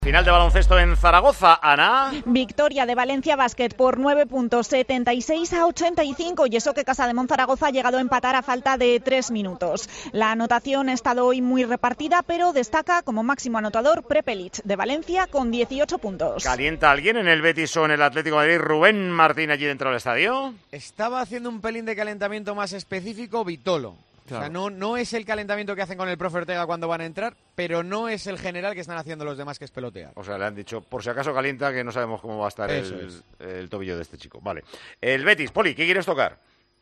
Final de baloncesto en Zaragoza, Ana. Victoria de Valencia Basket por 9 puntos, 76-85, y eso que Casademont Zaragoza ha llegado a empatar a falta de 3 minutos. La anotación ha estado hoy muy repartida, pero destaca como máximo anotador Prepelic de Valencia con 18 puntos. ¿Calienta alguien en el Betis o en el Atlético de Madrid? Rubén Martín allí dentro del estadio. Estaba haciendo un pelín de calentamiento más específico Vitolo. Claro. O sea, no es el calentamiento que hacen con el profe Ortega cuando van a entrar, pero no es el general que están haciendo los demás, que es pelotear. O sea, le han dicho, por si acaso calienta, que no sabemos cómo va a estar el tobillo de este chico. Vale. El Betis, Poli, ¿qué quieres tocar?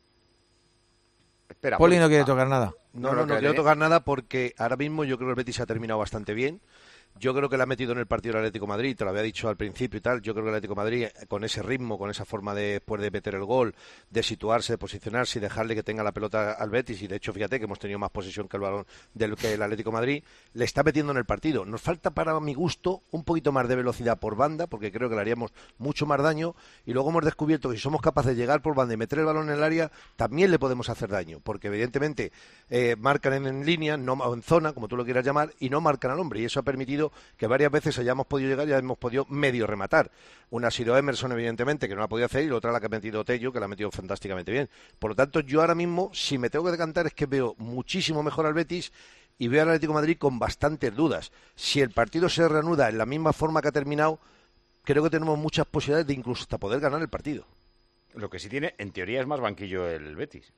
Espera, Poli no quiere tocar nada. No quiero tocar nada porque ahora mismo yo creo que el Betis ha terminado bastante bien. Yo creo que le ha metido en el partido el Atlético de Madrid, te lo había dicho al principio y tal. Yo creo que el Atlético de Madrid, con ese ritmo, con esa forma de, después de meter el gol, de situarse, de posicionarse y dejarle que tenga la pelota al Betis, y de hecho, fíjate que hemos tenido más posesión que el balón que el Atlético de Madrid, le está metiendo en el partido. Nos falta, para mi gusto, un poquito más de velocidad por banda, porque creo que le haríamos mucho más daño, y luego hemos descubierto que si somos capaces de llegar por banda y meter el balón en el área, también le podemos hacer daño, porque evidentemente marcan en línea, no en zona, como tú lo quieras llamar, y no marcan al hombre, y eso ha permitido que varias veces hayamos podido llegar y hemos podido medio rematar. Una ha sido Emerson, evidentemente, que no la ha podido hacer, y la otra la que ha metido Tello, que la ha metido fantásticamente bien. Por lo tanto, yo ahora mismo, si me tengo que decantar, es que veo muchísimo mejor al Betis y veo al Atlético de Madrid con bastantes dudas. Si el partido se reanuda en la misma forma que ha terminado, creo que tenemos muchas posibilidades de incluso hasta poder ganar el partido. Lo que sí tiene, en teoría, es más banquillo el Betis.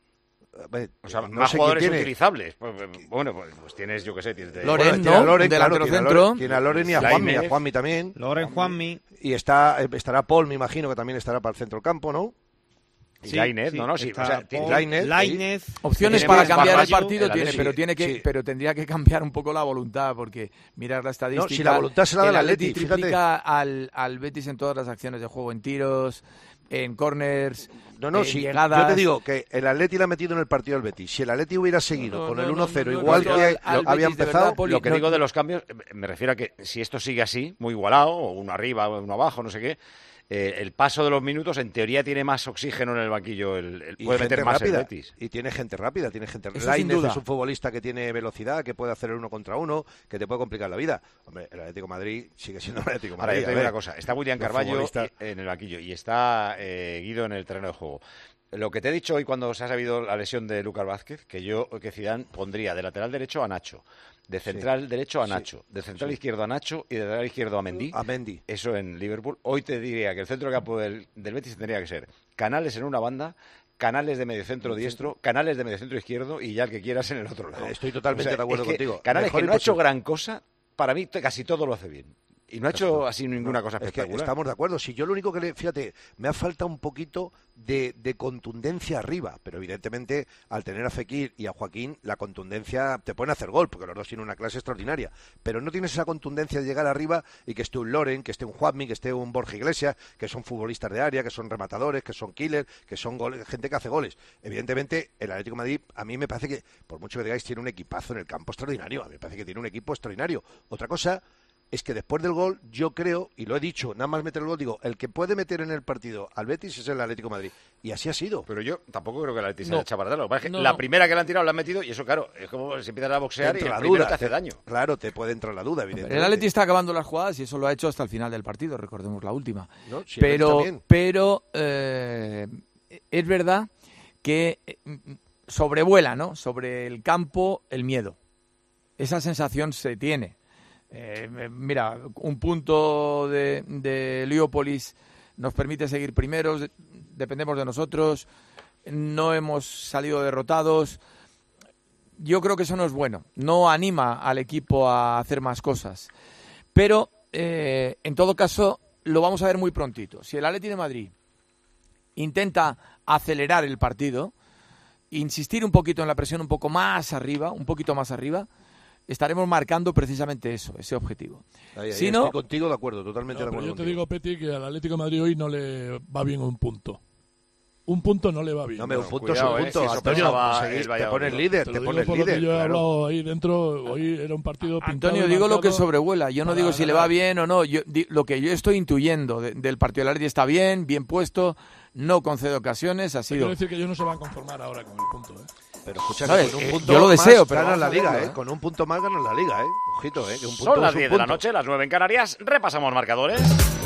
O sea, no más sé jugadores quién utilizables. Bueno, pues tienes, yo qué sé, tienes Loren, ¿no? Loren, delantero centro. Tiene a Loren y a Lainez. Juanmi también. Loren, Juanmi. Y estará Paul, me imagino, que también estará para el centro del campo, ¿no? Sí, Lainez, sí. O sea, Lainez. Opciones para cambiar el partido el tiene, pero tendría que cambiar un poco la voluntad, porque mirar la estadística. No, si la voluntad se la da el Atleti, triplica al Betis en todas las acciones de juego, en tiros, en corners, llegadas. Yo te digo que el Atleti le ha metido en el partido al Betis. Si el Atleti hubiera seguido con el 1-0 igual que había empezado... Lo que digo de los cambios, me refiero a que si esto sigue así, muy igualado, o uno arriba o uno abajo, no sé qué, el paso de los minutos, en teoría, tiene más oxígeno en el banquillo. Puede meter más el Betis. Y tiene gente rápida, Lainez es un futbolista que tiene velocidad, que puede hacer el 1 contra 1, que te puede complicar la vida. Hombre, el Atlético de Madrid sigue siendo el Atlético de Madrid. Ahora, yo te digo una cosa. Está William Carvalho en el banquillo y está Guido en el terreno de juego. Lo que te he dicho hoy cuando se ha sabido la lesión de Lucas Vázquez, que Zidane pondría de lateral derecho a Nacho, de central derecho a Nacho, de central izquierdo a Nacho y de lateral izquierdo a Mendy. Eso en Liverpool. Hoy te diría que el centro de campo del Betis tendría que ser Canales en una banda, Canales de mediocentro diestro, Canales de mediocentro izquierdo y ya el que quieras en el otro lado. Estoy totalmente de acuerdo contigo. Canales, que no ha hecho gran cosa, para mí casi todo lo hace bien. Y no ha hecho así ninguna cosa espectacular. Es que estamos de acuerdo. Si yo lo único que fíjate, me ha faltado un poquito de contundencia arriba, pero evidentemente al tener a Fekir y a Joaquín, la contundencia te pueden hacer gol, porque los dos tienen una clase extraordinaria, pero no tienes esa contundencia de llegar arriba y que esté un Loren, que esté un Juanmi, que esté un Borja Iglesias, que son futbolistas de área, que son rematadores, que son killers, que son gente que hace goles. Evidentemente, el Atlético de Madrid, a mí me parece que, por mucho que digáis, tiene un equipazo en el campo extraordinario. A mí me parece que tiene un equipo extraordinario. Otra cosa es que después del gol, yo creo, y lo he dicho, nada más meter el gol, digo, el que puede meter en el partido al Betis es el Atlético de Madrid. Y así ha sido. Pero yo tampoco creo que el Betis se haya echado para atrás. La primera que le han tirado la han metido, y eso, claro, es como si empiezas a boxear y el primero te hace daño. Claro, te puede entrar la duda, evidentemente. El Atleti está acabando las jugadas y eso lo ha hecho hasta el final del partido, recordemos la última. No, sí, pero es verdad que sobrevuela, ¿no?, sobre el campo el miedo. Esa sensación se tiene. Mira, un punto de Heliópolis nos permite seguir primeros, dependemos de nosotros, no hemos salido derrotados. Yo creo que eso no es bueno, no anima al equipo a hacer más cosas. Pero, en todo caso, lo vamos a ver muy prontito. Si el Atlético de Madrid intenta acelerar el partido, insistir un poquito en la presión un poquito más arriba, estaremos marcando precisamente eso, ese objetivo. Si no, estoy contigo de acuerdo, totalmente de acuerdo. Yo te digo, Peti, que al Atlético de Madrid hoy no le va bien un punto. Un punto no le va bien. No, un punto es un punto. Antonio, te pones líder, Yo he hablado ahí dentro, hoy era un partido pintado. Antonio, digo lo que sobrevuela, yo no digo si le va bien o no. Lo que yo estoy intuyendo del partido del Atlético está bien puesto, no concede ocasiones, ha sido... Quiero decir que ellos no se van a conformar ahora con el punto, Pero escucha, ¿sabes? con un punto Yo lo deseo, más pero ganas la vamos a liga, verlo, Con un punto más ganas la liga, Ojito, que un punto Son las es un 10 de la punto. noche, las 9 en Canarias. Repasamos marcadores.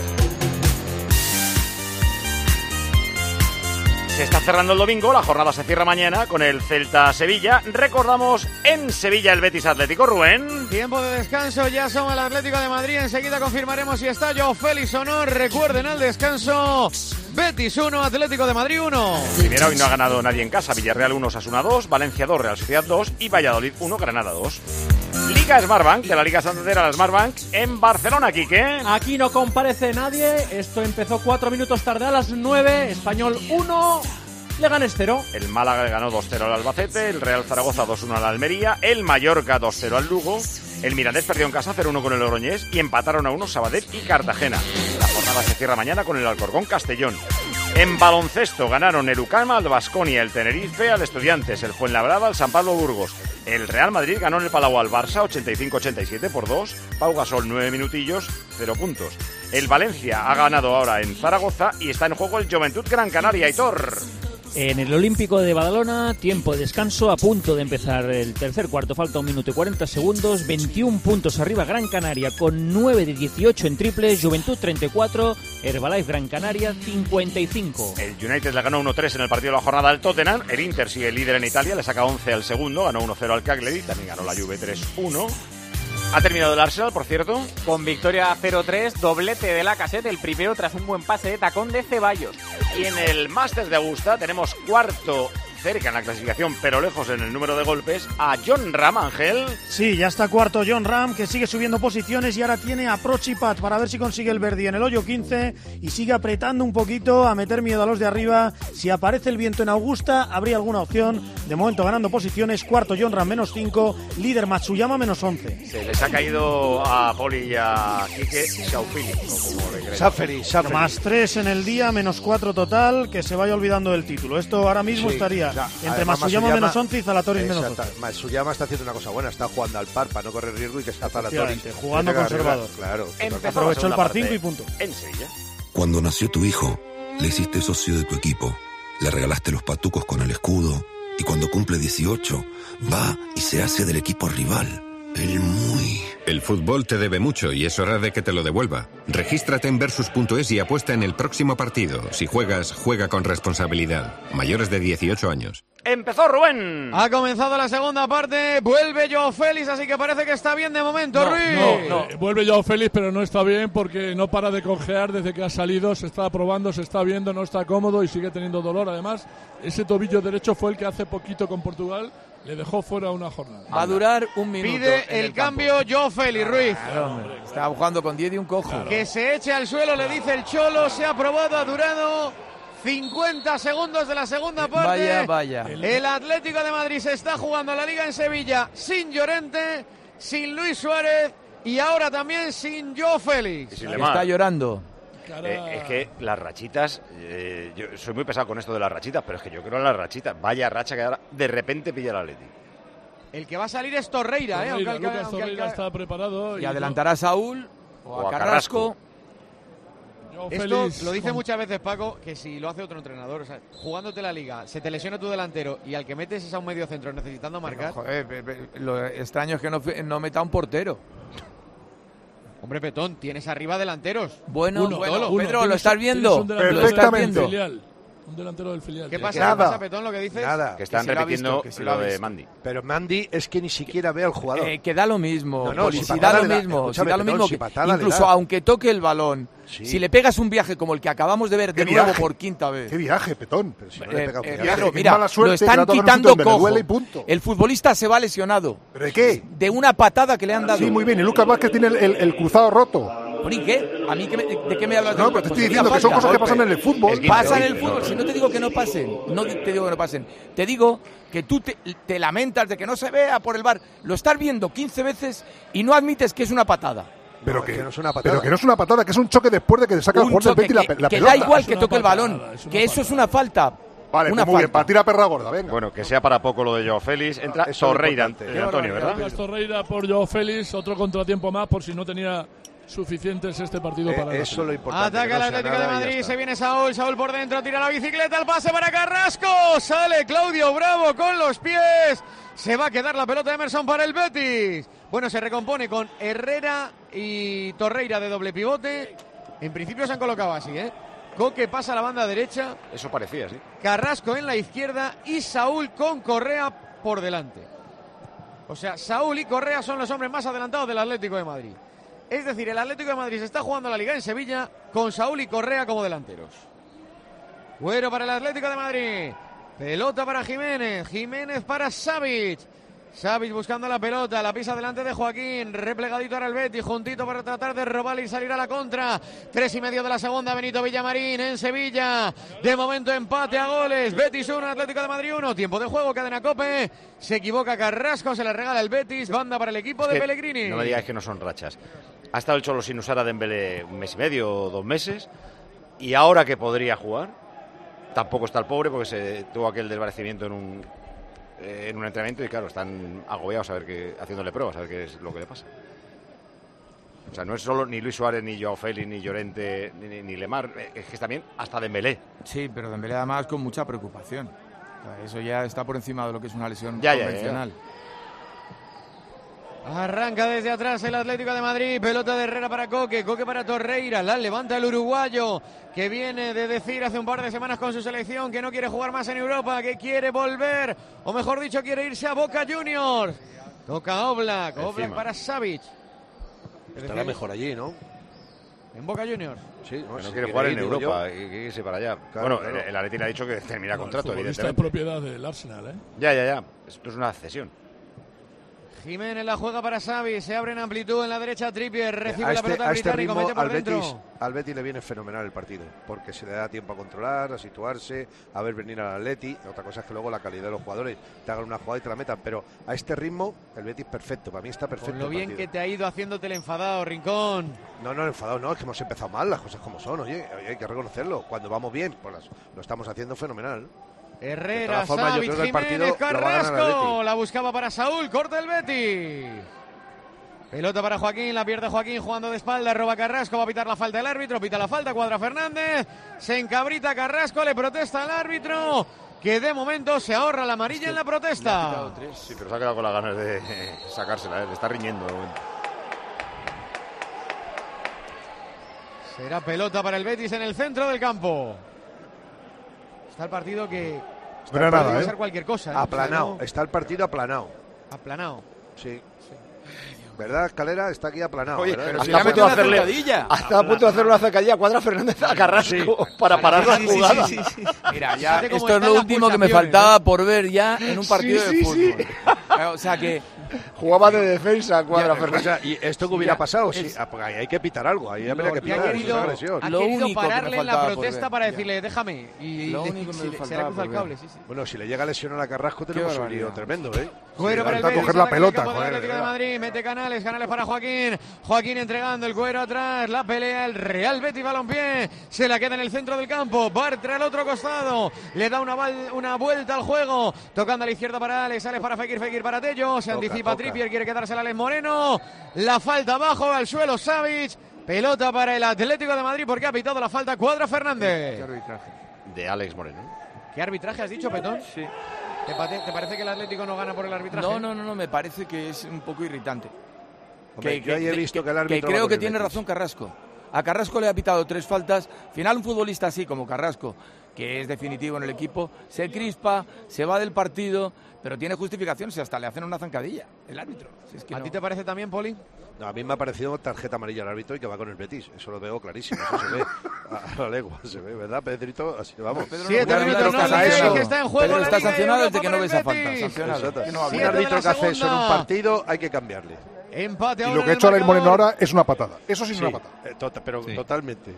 Se está cerrando el domingo, la jornada se cierra mañana con el Celta-Sevilla. Recordamos en Sevilla el Betis Atlético, Rubén. Tiempo de descanso, ya somos el Atlético de Madrid. Enseguida confirmaremos si está Joao Félix o no. Recuerden el descanso. Betis 1, Atlético de Madrid 1. Primero, hoy no ha ganado nadie en casa. Villarreal 1, Osasuna 2, Valencia 2, Real Sociedad 2 y Valladolid 1, Granada 2. Liga Smartbank, de la Liga Santander a la Smartbank en Barcelona, Quique. Aquí no comparece nadie. Esto empezó 4 minutos tarde, a las 9. Español 1, Leganés 0. El Málaga le ganó 2-0 al Albacete, el Real Zaragoza 2-1 al Almería, el Mallorca 2-0 al Lugo, el Mirandés perdió en casa 0-1 con el Logroñés y empataron a 1 Sabadell y Cartagena. La jornada se cierra mañana con el Alcorcón Castellón. En baloncesto ganaron el UCAM al Baskonia, el Tenerife al Estudiantes, el Fuenlabrada al San Pablo Burgos. El Real Madrid ganó en el Palau al Barça 85-87 por 2. Pau Gasol 9 minutillos, 0 puntos. El Valencia ha ganado ahora en Zaragoza y está en juego el Joventut Gran Canaria, Aitor. En el Olímpico de Badalona, tiempo de descanso, a punto de empezar el tercer cuarto, falta 1 minuto y 40 segundos, 21 puntos arriba Gran Canaria con 9 de 18 en triples, Juventud 34, Herbalife Gran Canaria 55. El United le ganó 1-3 en el partido de la jornada al Tottenham, el Inter sigue líder en Italia, le saca 11 al segundo, ganó 1-0 al Cagliari, también ganó la Juve 3-1. Ha terminado el Arsenal, por cierto. Con victoria 0-3, doblete de Lacazette, el primero tras un buen pase de tacón de Ceballos. Y en el Masters de Augusta tenemos cuarto, cerca en la clasificación, pero lejos en el número de golpes, a Jon Rahm, Ángel. Sí, ya está cuarto Jon Rahm, que sigue subiendo posiciones y ahora tiene approach y putt para ver si consigue el birdie en el hoyo 15 y sigue apretando un poquito a meter miedo a los de arriba. Si aparece el viento en Augusta, habría alguna opción. De momento ganando posiciones, cuarto Jon Rahm -5, líder Matsuyama -11. Se les ha caído a Poli y a Quique Saufili, como le crees. Saferi. +3 en el día, -4 total, que se vaya olvidando del título. Esto ahora mismo estaría entre Matsuyama -11 y Zalatoris -11. Matsuyama está haciendo una cosa buena, está jugando al par para no correr riesgo y que está Zalatoris jugando conservador. Claro. Aprovechó el par 5 y punto. En Sevilla. Cuando nació tu hijo, le hiciste socio de tu equipo, le regalaste los patucos con el escudo y cuando cumple 18, va y se hace del equipo rival. El fútbol te debe mucho y es hora de que te lo devuelva. Regístrate en Versus.es y apuesta en el próximo partido. Si juegas, juega con responsabilidad. Mayores de 18 años. Empezó Rubén. Ha comenzado la segunda parte, vuelve Joao Félix, así que parece que está bien de momento, Ruiz. No. Vuelve Joao Félix, pero no está bien porque no para de cojear desde que ha salido, se está probando, se está viendo, no está cómodo y sigue teniendo dolor. Además, ese tobillo derecho fue el que hace poquito con Portugal le dejó fuera una jornada. Va a durar un minuto. Pide el cambio Joao Félix, Ruiz. Estaba jugando con 10 y un cojo. Claro. Que se eche al suelo, le dice el Cholo, se ha probado, ha durado 50 segundos de la segunda parte. Vaya. El Atlético de Madrid se está jugando la Liga en Sevilla sin Llorente, sin Luis Suárez y ahora también sin Joao Félix. Está llorando. Es que las rachitas, yo soy muy pesado con esto de las rachitas, pero es que yo creo en las rachitas. Vaya racha que ahora de repente pilla el Atlético. El que va a salir es Torreira, Lucas Torreira está preparado. Y adelantará a Saúl o a Carrasco. Esto lo dice muchas veces Paco, que si lo hace otro entrenador, o sea, jugándote la Liga, se te lesiona tu delantero y al que metes es a un medio centro necesitando marcar. Lo extraño es que no meta un portero. Hombre, Petón, tienes arriba delanteros. Bueno, Pedro, ¿lo estás viendo? Perfectamente. Un delantero del filial. ¿Qué pasa, Petón, lo que dices? Nada. Que están repitiendo lo de Mandy. Pero Mandy es que ni siquiera ve al jugador. Que da lo mismo. Si da lo mismo. Incluso aunque toque el balón, si le pegas un viaje como el que acabamos de ver de nuevo por quinta vez. ¿Qué viaje, Petón? Pero si no le pega un viaje. Mira, lo están quitando cojo. El futbolista se va lesionado. ¿Pero de qué? De una patada que le han dado. Sí, muy bien. Y Lucas Vázquez tiene el cruzado roto. ¿Y qué? ¿A mí de qué me hablas? No, pero te estoy diciendo que son cosas que pasan en el fútbol. Pasan en el fútbol. Si no te digo que no pasen. No te digo que no pasen. Te digo que tú te lamentas de que no se vea por el VAR. Lo estás viendo 15 veces y no admites que es una patada. Pero que no es una patada, que es un choque después de que te saca el jugador del Betis la pelota. Que da igual que toque el balón. Que eso es una falta. Vale, muy bien, para tirar perra gorda, venga. Bueno, que sea para poco lo de Joao Félix. Entra Torreira, Antonio, ¿verdad? Torreira por Joao Félix, otro contratiempo más por si no tenía suficientes este partido para el eso es lo importante. Ataca el Atlético de Madrid, se viene Saúl por dentro, tira la bicicleta, el pase para Carrasco, sale Claudio Bravo con los pies, se va a quedar la pelota de Emerson para el Betis. Bueno, se recompone con Herrera y Torreira de doble pivote. En principio se han colocado así, Coque pasa a la banda derecha. Eso parecía, sí. Carrasco en la izquierda y Saúl con Correa por delante. O sea, Saúl y Correa son los hombres más adelantados del Atlético de Madrid. Es decir, el Atlético de Madrid se está jugando la Liga en Sevilla con Saúl y Correa como delanteros. Güero para el Atlético de Madrid. Pelota para Jiménez. Jiménez para Savic. Savic buscando la pelota, la pisa delante de Joaquín, replegadito ahora el Betis, juntito para tratar de robarle y salir a la contra. 3:30 de la segunda, Benito Villamarín en Sevilla. De momento empate a goles, Betis 1, Atlético de Madrid 1. Tiempo de juego, cadena COPE. Se equivoca Carrasco, se le regala el Betis, banda para el equipo de Pellegrini. No me digáis que no son rachas. Ha estado el Cholo sin usar a Dembélé 1 mes y medio o 2 meses, y ahora que podría jugar, tampoco está el pobre porque se tuvo aquel desvanecimiento en un entrenamiento y claro, están agobiados haciéndole pruebas a ver qué es lo que le pasa. O sea, no es solo ni Luis Suárez, ni Joao Félix, ni Llorente, ni Lemar, es que también hasta Dembélé. Sí, pero Dembélé además con mucha preocupación. O sea, eso ya está por encima de lo que es una lesión convencional. Arranca desde atrás el Atlético de Madrid, pelota de Herrera para Coque, Coque para Torreira, la levanta el uruguayo, que viene de decir hace un par de semanas con su selección que no quiere jugar más en Europa, que quiere volver, o mejor dicho, quiere irse a Boca Juniors. Toca Oblak para Savic. Estará mejor allí, ¿no? En Boca Juniors. Sí, no quiere jugar en Europa y quiere irse para allá. Claro, bueno, el Atleti le ha dicho que termina contrato, evidentemente. Es propiedad del Arsenal, Ya. Esto es una cesión. Jiménez la juega para Xavi, se abre en amplitud en la derecha, Trippier recibe la pelota británico, mete por dentro. Al Betis le viene fenomenal el partido, porque se le da tiempo a controlar, a situarse, a ver venir al Atleti. Otra cosa es que luego la calidad de los jugadores te hagan una jugada y te la metan, pero a este ritmo el Betis perfecto, para mí está perfecto. Con lo bien que te ha ido haciéndote el enfadado, Rincón. No, enfadado no, es que hemos empezado mal, las cosas como son, oye, hay que reconocerlo. Cuando vamos bien, pues lo estamos haciendo fenomenal. Herrera, Savic, Jiménez, Carrasco, la buscaba para Saúl, corta el Betis. Pelota para Joaquín, la pierde Joaquín jugando de espalda, roba Carrasco, va a pitar la falta el árbitro, pita la falta, cuadra Fernández, se encabrita Carrasco, le protesta al árbitro, que de momento se ahorra la amarilla en la protesta. Sí, pero se ha quedado con las ganas de sacársela, le está riñendo. Será pelota para el Betis en el centro del campo. Está el partido que puede pasar cualquier cosa. Aplanado, o sea, no... está el partido aplanado. Aplanado. Sí. ¿Verdad, Escalera? Está aquí aplanado. Oye, ¿verdad? pero si está a punto de hacer una zancadilla a Cuadra Fernández a Carrasco para parar la jugada. Sí. Mira, ya esto es lo último que me faltaba por ver ya en un partido de fútbol. O sea que jugaba de defensa Cuadra Fernández. O sea, ¿y esto que hubiera pasado? Sí, ahí hay que pitar algo, ahí habría que pitar. Ha querido pararle en la protesta para decirle, déjame. Y lo único que me se le cruza el cable. Bueno, si le llega a lesionar a Carrasco tenemos un lío tremendo, ¿eh? Cuero para el Betis, coger la pelota, Atlético de Madrid, mete Canales para Joaquín. Joaquín entregando el Cuero atrás, la pelea el Real Betis Balompié, se la queda en el centro del campo, Bartra al otro costado, le da una vuelta al juego, tocando a la izquierda para Alex para Fekir para Tello, se anticipa Trippier, quiere quedársela a Alex Moreno, la falta abajo al suelo Savic, pelota para el Atlético de Madrid porque ha pitado la falta Cuadra Fernández. ¿Qué arbitraje? De Alex Moreno. ¿Qué arbitraje has dicho, Petón? Sí. ¿Te parece que el Atlético no gana por el arbitraje? No, me parece que es un poco irritante. Hombre, yo he visto que el árbitro creo que tiene razón Carrasco. A Carrasco le ha pitado 3 faltas. Al final un futbolista así como Carrasco, que es definitivo en el equipo, se crispa, se va del partido, pero tiene justificación si hasta le hacen una zancadilla el árbitro. Si es que ¿A ti te parece también, Poli? No, a mí me ha parecido tarjeta amarilla al árbitro y que va con el Betis. Eso lo veo clarísimo. Eso se ve a la legua. Se ve, ¿verdad, Pedrito? Así vamos. 7 minutos que está en juego. Pedro está sancionado desde que no ve esa falta. Sancionado. Un árbitro que hace eso en un partido hay que cambiarle. Empate y ahora lo que ha hecho Alex Moreno ahora es una patada. Eso sí es una patada. Pero totalmente.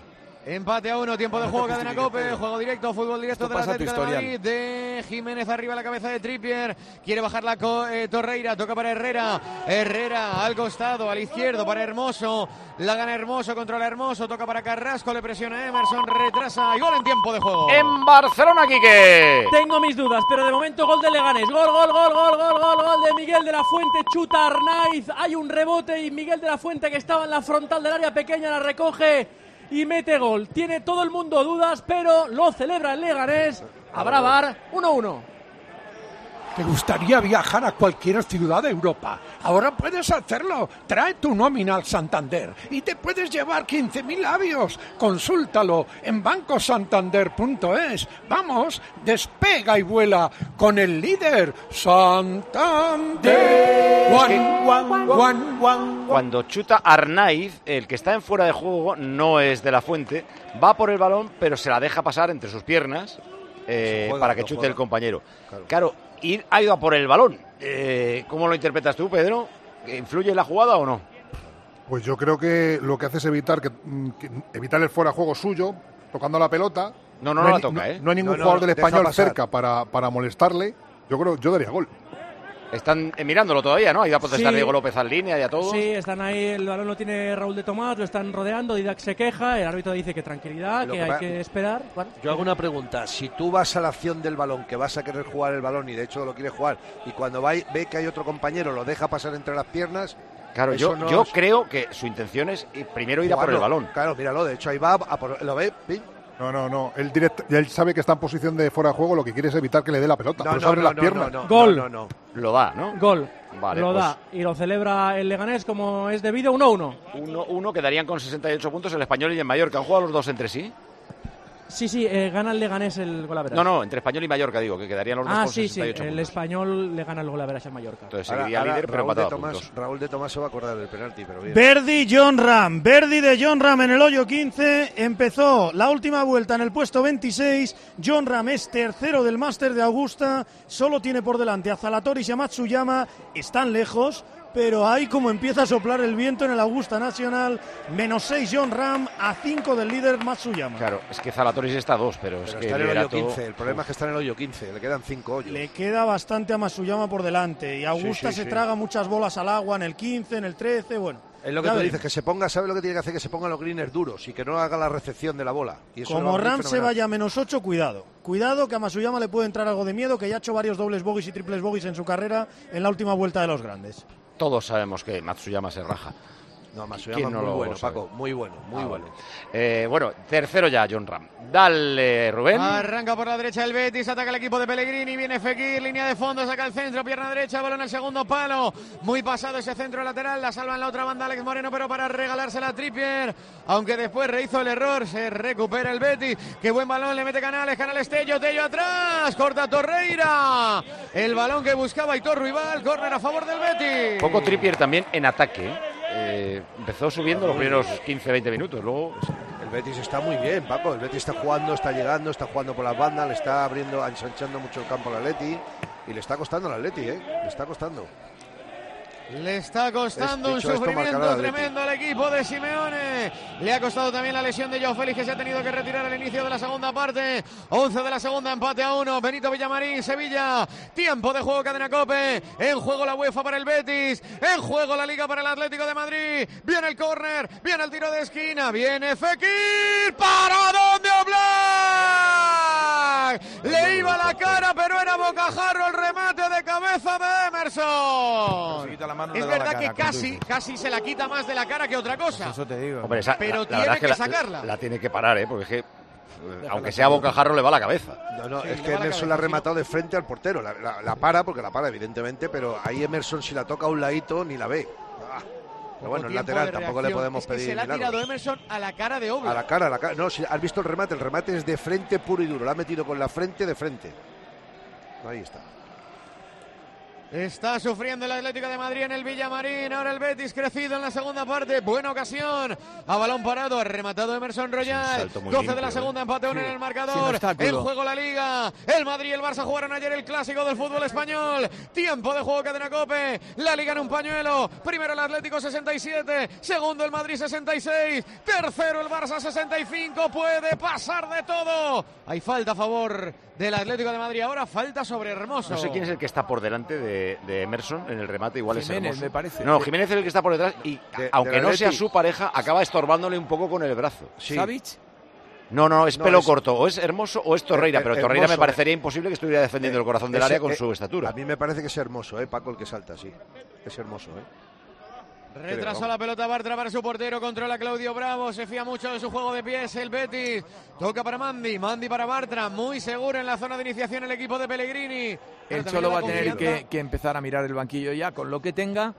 Empate a 1, tiempo de juego, Cadena COPE, juego directo, fútbol directo del Atlético de Madrid, de Jiménez arriba la cabeza de Trippier, quiere bajar la Torreira, toca para Herrera al costado, al izquierdo para Hermoso, la gana Hermoso, controla Hermoso, toca para Carrasco, le presiona Emerson, retrasa y gol en tiempo de juego. En Barcelona, Quique. Tengo mis dudas, pero de momento gol de Leganés, gol de Miguel de la Fuente, chuta Arnaiz, hay un rebote y Miguel de la Fuente, que estaba en la frontal del área pequeña, la recoge y mete gol. Tiene todo el mundo dudas, pero lo celebra el Leganés. Habrá VAR. 1-1. ¿Te gustaría viajar a cualquier ciudad de Europa? Ahora puedes hacerlo. Trae tu nómina al Santander y te puedes llevar 15.000 avios. Consúltalo en bancosantander.es. Vamos, despega y vuela con el líder Santander. Cuando chuta Arnaiz, el que está en fuera de juego no es de la Fuente, va por el balón, pero se la deja pasar entre sus piernas para que chute el compañero. Claro, ha ido a por el balón. ¿Cómo lo interpretas tú, Pedro? ¿Influye en la jugada o no? Pues yo creo que lo que hace es evitar el fuera de juego suyo, tocando la pelota. No la toca, No hay ningún jugador del Español cerca para molestarle. Yo daría gol. Están mirándolo todavía, ¿no? Ahí va a protestar Diego López al línea y a todos. Sí, están ahí, el balón lo tiene Raúl de Tomás, lo están rodeando, Didac se queja, el árbitro dice que tranquilidad, que hay que esperar. Bueno, yo hago una pregunta, si tú vas a la acción del balón, que vas a querer jugar el balón y de hecho lo quieres jugar, y cuando ve que hay otro compañero, lo deja pasar entre las piernas... Claro, yo creo que su intención es primero ir a por el balón. Claro, míralo, de hecho ahí va, lo ve... No. Él sabe que está en posición de fuera de juego, lo que quiere es evitar que le dé la pelota. Las piernas. Gol. Lo da, ¿no? Gol. Vale, lo da y lo celebra el Leganés como es debido. 1-1. 1-1, quedarían con 68 puntos el Español y el Mallorca. ¿Han jugado los dos entre sí? Sí, gana el Leganés el gol average. No, entre Español y Mallorca, digo, que quedarían los dos con 68 puntos. El Español le gana el gol average al Mallorca. Entonces seguiría líder, pero empatado a puntos. Raúl de Tomás se va a acordar del penalti, pero bien. Verdi de John Ram en el hoyo 15. Empezó la última vuelta en el puesto 26. John Ram es tercero del Máster de Augusta. Solo tiene por delante a Zalatoris y a Matsuyama. Están lejos, pero ahí como empieza a soplar el viento en el Augusta Nacional. -6 John Ram, a 5 del líder Matsuyama. Claro, es que Zalatoris está a 2, pero es que está en el hoyo 15. El problema es que está en el hoyo 15, le quedan 5 hoyos. Le queda bastante a Matsuyama por delante y Augusta se traga muchas bolas al agua en el 15, en el 13, bueno. Es lo que tú dices, que se ponga, ¿sabe lo que tiene que hacer? Que se pongan los greeners duros y que no haga la recepción de la bola. Y eso como Ram se vaya a -8, cuidado que a Matsuyama le puede entrar algo de miedo, que ya ha hecho varios dobles bogies y triples bogies en su carrera en la última vuelta de los grandes. Todos sabemos que Matsuyama se raja. No, Matsuyama muy bueno, Paco, muy bueno. Bueno, tercero ya, John Ram. Dale, Rubén. Arranca por la derecha el Betis, ataca el equipo de Pellegrini, viene Fekir, línea de fondo, saca el centro, pierna derecha, balón al segundo palo. Muy pasado ese centro lateral, la salva en la otra banda Alex Moreno, pero para regalársela a Trippier. Aunque después rehizo el error, se recupera el Betis. Qué buen balón, le mete Canales Tello atrás, corta Torreira. El balón que buscaba Aitor Ruibal, córner a favor del Betis. Poco Trippier también en ataque, empezó subiendo los primeros 15-20 minutos, luego... El Betis está muy bien, Paco, el Betis está jugando, está llegando, está jugando por las bandas, le está ensanchando mucho el campo al Atleti y le está costando al Atleti, le está costando. Le está costando un sufrimiento tremendo al equipo de Simeone. Le ha costado también la lesión de Joao Félix, que se ha tenido que retirar al inicio de la segunda parte. 11 de la segunda, empate a 1. Benito Villamarín, Sevilla. Tiempo de juego, Cadena COPE. En juego la UEFA para el Betis. En juego la Liga para el Atlético de Madrid. Viene el córner, viene el tiro de esquina. Viene Fekir. ¿Para dónde Oblak? Le iba la cara, pero era bocajarro el remate de cabeza de Emerson. Es verdad que casi se la quita más de la cara que otra cosa. Pues eso te digo. Hombre, pero tiene que sacarla. La tiene que parar, porque es que aunque sea bocajarro le va a la cabeza. No, es que Emerson la ha rematado de frente al portero. La para, porque la para evidentemente, pero ahí Emerson si la toca a un ladito ni la ve. Pero bueno, el lateral tampoco le podemos pedir. Se la ha tirado Emerson a la cara de Oblak. A la cara. No, si has visto el remate es de frente puro y duro. La ha metido con la frente de frente. Ahí está. Está sufriendo el Atlético de Madrid en el Villamarín. Ahora el Betis crecido en la segunda parte. Buena ocasión. A balón parado. Ha rematado Emerson Royal. 12 de la segunda, empate 1 en el marcador. En juego la Liga. El Madrid y el Barça jugaron ayer el clásico del fútbol español. Tiempo de juego, Cadena COPE. La Liga en un pañuelo. Primero el Atlético 67. Segundo el Madrid 66. Tercero el Barça 65. Puede pasar de todo. Hay falta a favor del Atlético de Madrid. Ahora falta sobre Hermoso. No sé quién es el que está por delante de Emerson en el remate, igual Jiménez, es Hermoso. me parece. No, Jiménez es el que está por detrás y aunque no sea su pareja, acaba estorbándole un poco con el brazo. Sí. ¿Savic? No, es pelo corto. O es Hermoso o es Torreira, pero Torreira Hermoso, me parecería imposible que estuviera defendiendo el corazón del área con su estatura. A mí me parece que es Hermoso, Paco, el que salta, sí. Es Hermoso, Retrasó la pelota Bartra para su portero, controla Claudio Bravo, se fía mucho de su juego de pies el Betis, toca para Mandi para Bartra, muy seguro en la zona de iniciación el equipo de Pellegrini. El Cholo va a tener que empezar a mirar el banquillo ya con lo que tenga,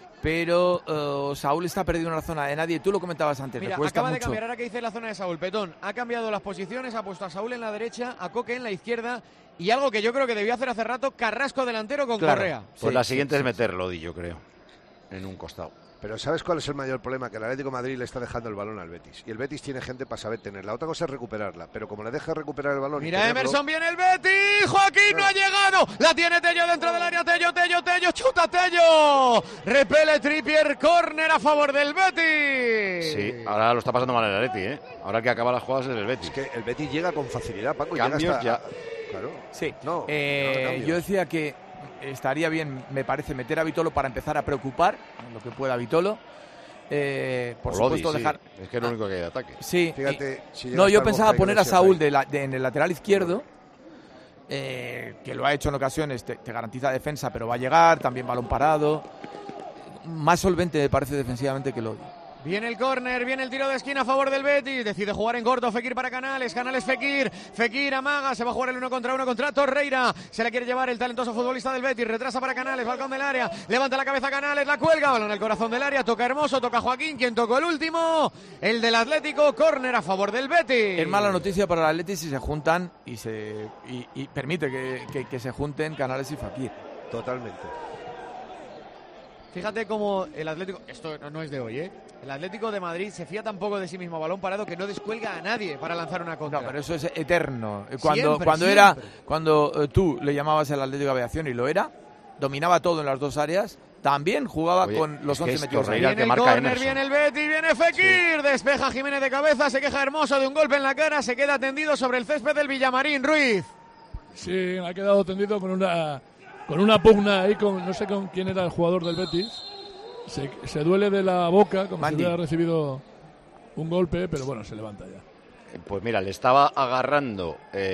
pero Saúl está perdido en la zona de nadie, tú lo comentabas antes. Mira, acaba de cambiar, ahora que dice la zona de Saúl, Petón, ha cambiado las posiciones, ha puesto a Saúl en la derecha, a Coque en la izquierda, y algo que yo creo que debió hacer hace rato, Carrasco delantero con Correa. Pues la siguiente es meterlo, yo creo, en un costado. Pero ¿sabes cuál es el mayor problema? Que el Atlético de Madrid le está dejando el balón al Betis. Y el Betis tiene gente para saber tenerla. Otra cosa es recuperarla. Pero como le deja recuperar el balón... Mira, Emerson, viene el Betis. Joaquín no ha llegado. La tiene Tello dentro del área. Tello. Chuta Tello. Repele Trippier. Córner a favor del Betis. Sí, ahora lo está pasando mal el Atleti, Ahora que acaba las jugadas es el Betis. Es que el Betis llega con facilidad, Paco. Cambios llega hasta... ya. Claro. Sí. Yo decía que estaría bien, me parece, meter a Vitolo para empezar a preocupar lo que pueda Vitolo. Por supuesto, sí. dejar. Es que es lo único que hay de ataque. Sí. Fíjate, yo pensaba poner a Saúl en el lateral izquierdo, que lo ha hecho en ocasiones, te garantiza defensa, pero va a llegar, también balón parado. Más solvente me parece defensivamente que Lodi. Viene el córner, viene el tiro de esquina a favor del Betis, decide jugar en corto, Fekir para Canales Fekir amaga, se va a jugar el 1 contra 1 contra Torreira, se la quiere llevar el talentoso futbolista del Betis, retrasa para Canales, balcón del área, levanta la cabeza Canales, la cuelga, balón al corazón del área, toca Hermoso, toca Joaquín, quien tocó el último, el del Atlético, córner a favor del Betis. Es mala noticia para el Atlético si se juntan y permite que se junten Canales y Fekir. Totalmente. Fíjate cómo el Atlético, esto no es de hoy, el Atlético de Madrid se fía tan poco de sí mismo a balón parado que no descuelga a nadie para lanzar una contra. No, pero eso es eterno. Siempre. Cuando tú le llamabas el Atlético de Aviación y lo era, dominaba todo en las dos áreas, también jugaba con los 11 metidos. Viene el córner, viene el Betis, viene Fekir, despeja Jiménez de cabeza, se queja Hermoso de un golpe en la cara, se queda tendido sobre el césped del Villamarín, Ruiz. Sí, ha quedado tendido con una pugna ahí, no sé con quién era el jugador del Betis. Se duele de la boca, como si hubiera recibido un golpe, pero bueno, se levanta ya. Pues mira, le estaba agarrando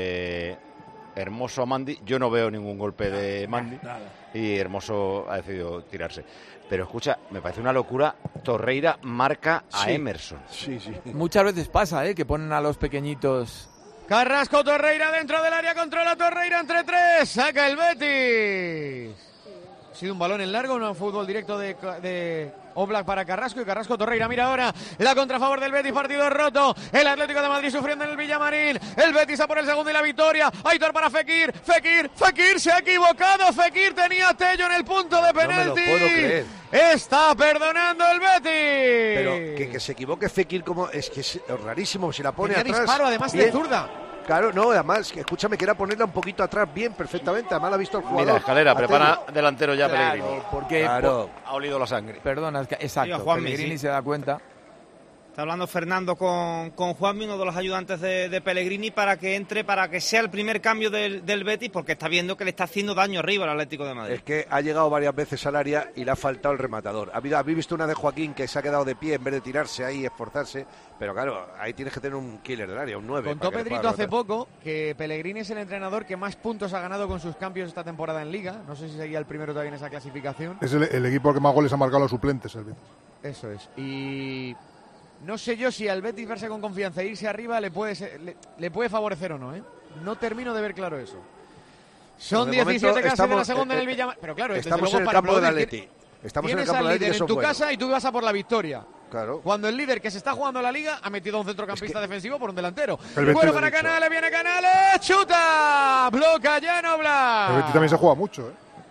Hermoso a Mandi. Yo no veo ningún golpe de Mandi. Nada. Y Hermoso ha decidido tirarse. Pero escucha, me parece una locura. Torreira marca a Emerson. Sí. Muchas veces pasa, que ponen a los pequeñitos. Carrasco, Torreira dentro del área, controla Torreira entre tres, saca el Betis. Ha sido un balón en largo, un fútbol directo de Oblak para Carrasco y Carrasco Torreira. Mira ahora la contra a favor del Betis, partido roto. El Atlético de Madrid sufriendo en el Villamarín. El Betis a por el segundo y la victoria. Aitor para Fekir se ha equivocado. Fekir tenía a Tello en el punto de penalti. No me lo puedo creer. Está perdonando el Betis. Pero que se equivoque Fekir, como es que es rarísimo, si la pone atrás. Disparo además de zurda. Claro, no, además, escúchame, que era ponerla un poquito atrás bien, perfectamente. Además la ha visto el jugador. Mira, Escalera, prepara delantero ya Pellegrini. Porque ha olido la sangre. Perdona, exacto, Pellegrini se da cuenta. Está hablando Fernando con Juanmi, uno de los ayudantes de Pellegrini, para que entre, para que sea el primer cambio del Betis, porque está viendo que le está haciendo daño arriba al Atlético de Madrid. Es que ha llegado varias veces al área y le ha faltado el rematador. Habéis visto una de Joaquín que se ha quedado de pie en vez de tirarse ahí y esforzarse, pero claro, ahí tienes que tener un killer del área, un 9. Contó Pedrito hace poco que Pellegrini es el entrenador que más puntos ha ganado con sus cambios esta temporada en Liga. No sé si seguía el primero todavía en esa clasificación. Es el equipo que más goles ha marcado a los suplentes, el Betis. Eso es. Y no sé yo si al Betis verse con confianza e irse arriba le puede favorecer o no, No termino de ver claro eso. Son 17 casi de la segunda en el Villamar. Pero claro, estamos en el campo del Atleti. Estamos en el campo del Atleti en tu casa y tú vas a por la victoria. Claro. Cuando el líder que se está jugando la Liga ha metido a un centrocampista defensivo por un delantero. Bueno para Canales, viene Canales, chuta, bloca Jan Oblak. El Betis también se juega mucho,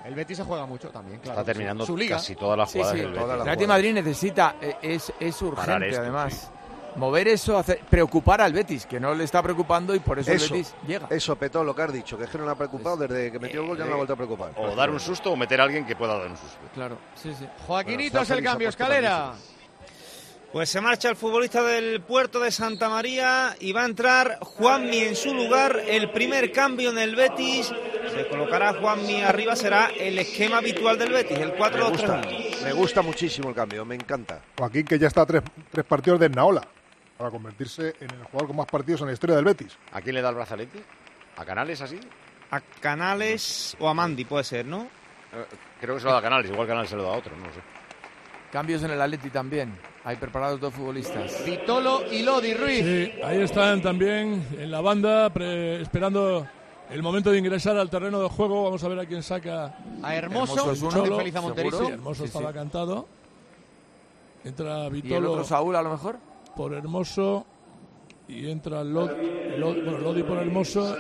El Betis se juega mucho también, claro. Está terminando su liga. casi todas las jugadas. Sí. del Betis. El Atlético de Madrid necesita, es urgente esto, además. sí. Mover eso, preocupar al Betis, que no le está preocupando y por eso el Betis llega. Eso, Petó, lo que has dicho, que es que no le ha preocupado desde que metió el gol, ya no le ha vuelto a preocupar. O dar un susto o meter a alguien que pueda dar un susto. Claro, sí. Joaquinito es el cambio, Escalera. Pues se marcha el futbolista del Puerto de Santa María y va a entrar Juanmi en su lugar. El primer cambio en el Betis. Se colocará Juanmi arriba, será el esquema habitual del Betis, el 4-2-3-1. Me gusta muchísimo el cambio, me encanta. Joaquín, que ya está a tres partidos de Naola, para convertirse en el jugador con más partidos en la historia del Betis. ¿A quién le da el brazalete? ¿A Canales así? A Canales o a Mandi, puede ser, ¿no? Creo que se lo da a Canales, igual Canales se lo da a otro, no sé. Cambios en el Atleti también. Hay preparados dos futbolistas. Vitolo y Lodi Ruiz. Sí, ahí están también en la banda, esperando el momento de ingresar al terreno de juego. Vamos a ver a quién saca. A Hermoso es uno. Feliz a Monterizo. Sí, Hermoso estaba cantado. Entra Vitolo. ¿Y el otro Saúl a lo mejor? Por Hermoso. Y entra Lodi por Hermoso.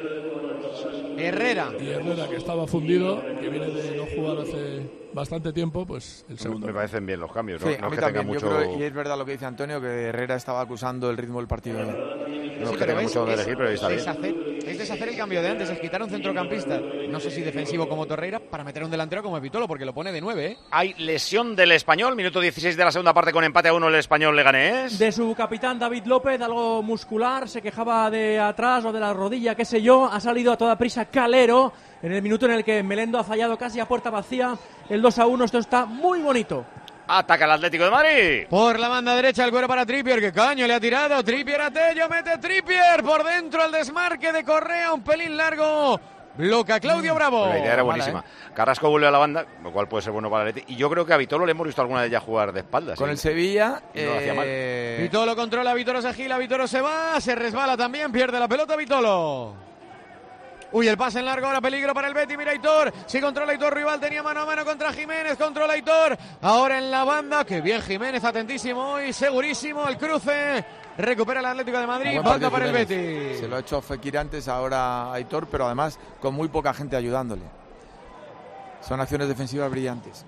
Herrera. Y Herrera, que estaba fundido, que viene de no jugar hace bastante tiempo, pues el segundo. Me parecen bien los cambios, ¿no? Sí, no a mí que también. tenga mucho... Yo creo, y es verdad lo que dice Antonio, que Herrera estaba acusando el ritmo del partido. No es que tenga mucho de elegir, pero está bien. Es deshacer el cambio de antes, es quitar un centrocampista, no sé si defensivo como Torreira, para meter un delantero como Vitolo, porque lo pone de 9, ¿eh? Hay lesión del Español, minuto 16 de la segunda parte con empate a 1 el Español Leganés. De su capitán David López, algo muscular, se quejaba de atrás o de la rodilla, qué sé yo, ha salido a toda prisa Calero, en el minuto en el que Melendo ha fallado casi a puerta vacía, el 2-1, esto está muy bonito. Ataca el Atlético de Madrid. Por la banda derecha el cuero para Trippier, que caño le ha tirado. Trippier a Tello, mete Trippier por dentro al desmarque de Correa, un pelín largo. Bloca Claudio Bravo. La idea era buenísima. Carrasco vuelve a la banda, lo cual puede ser bueno para el Atleti. Y yo creo que a Vitolo le hemos visto alguna de ellas jugar de espaldas. Con el Sevilla. No lo hacía mal. Vitolo controla, Vitolo se gira, Vitolo se va, se resbala también, pierde la pelota Vitolo. Uy, el pase en largo, ahora peligro para el Betis, mira Aitor, si controla Aitor, rival tenía mano a mano contra Jiménez, controla Aitor, ahora en la banda, que bien Jiménez, atentísimo y segurísimo, el cruce, recupera el Atlético de Madrid, banda para el Betis. Se lo ha hecho Fekir antes, ahora Aitor, pero además con muy poca gente ayudándole. Son acciones defensivas brillantes.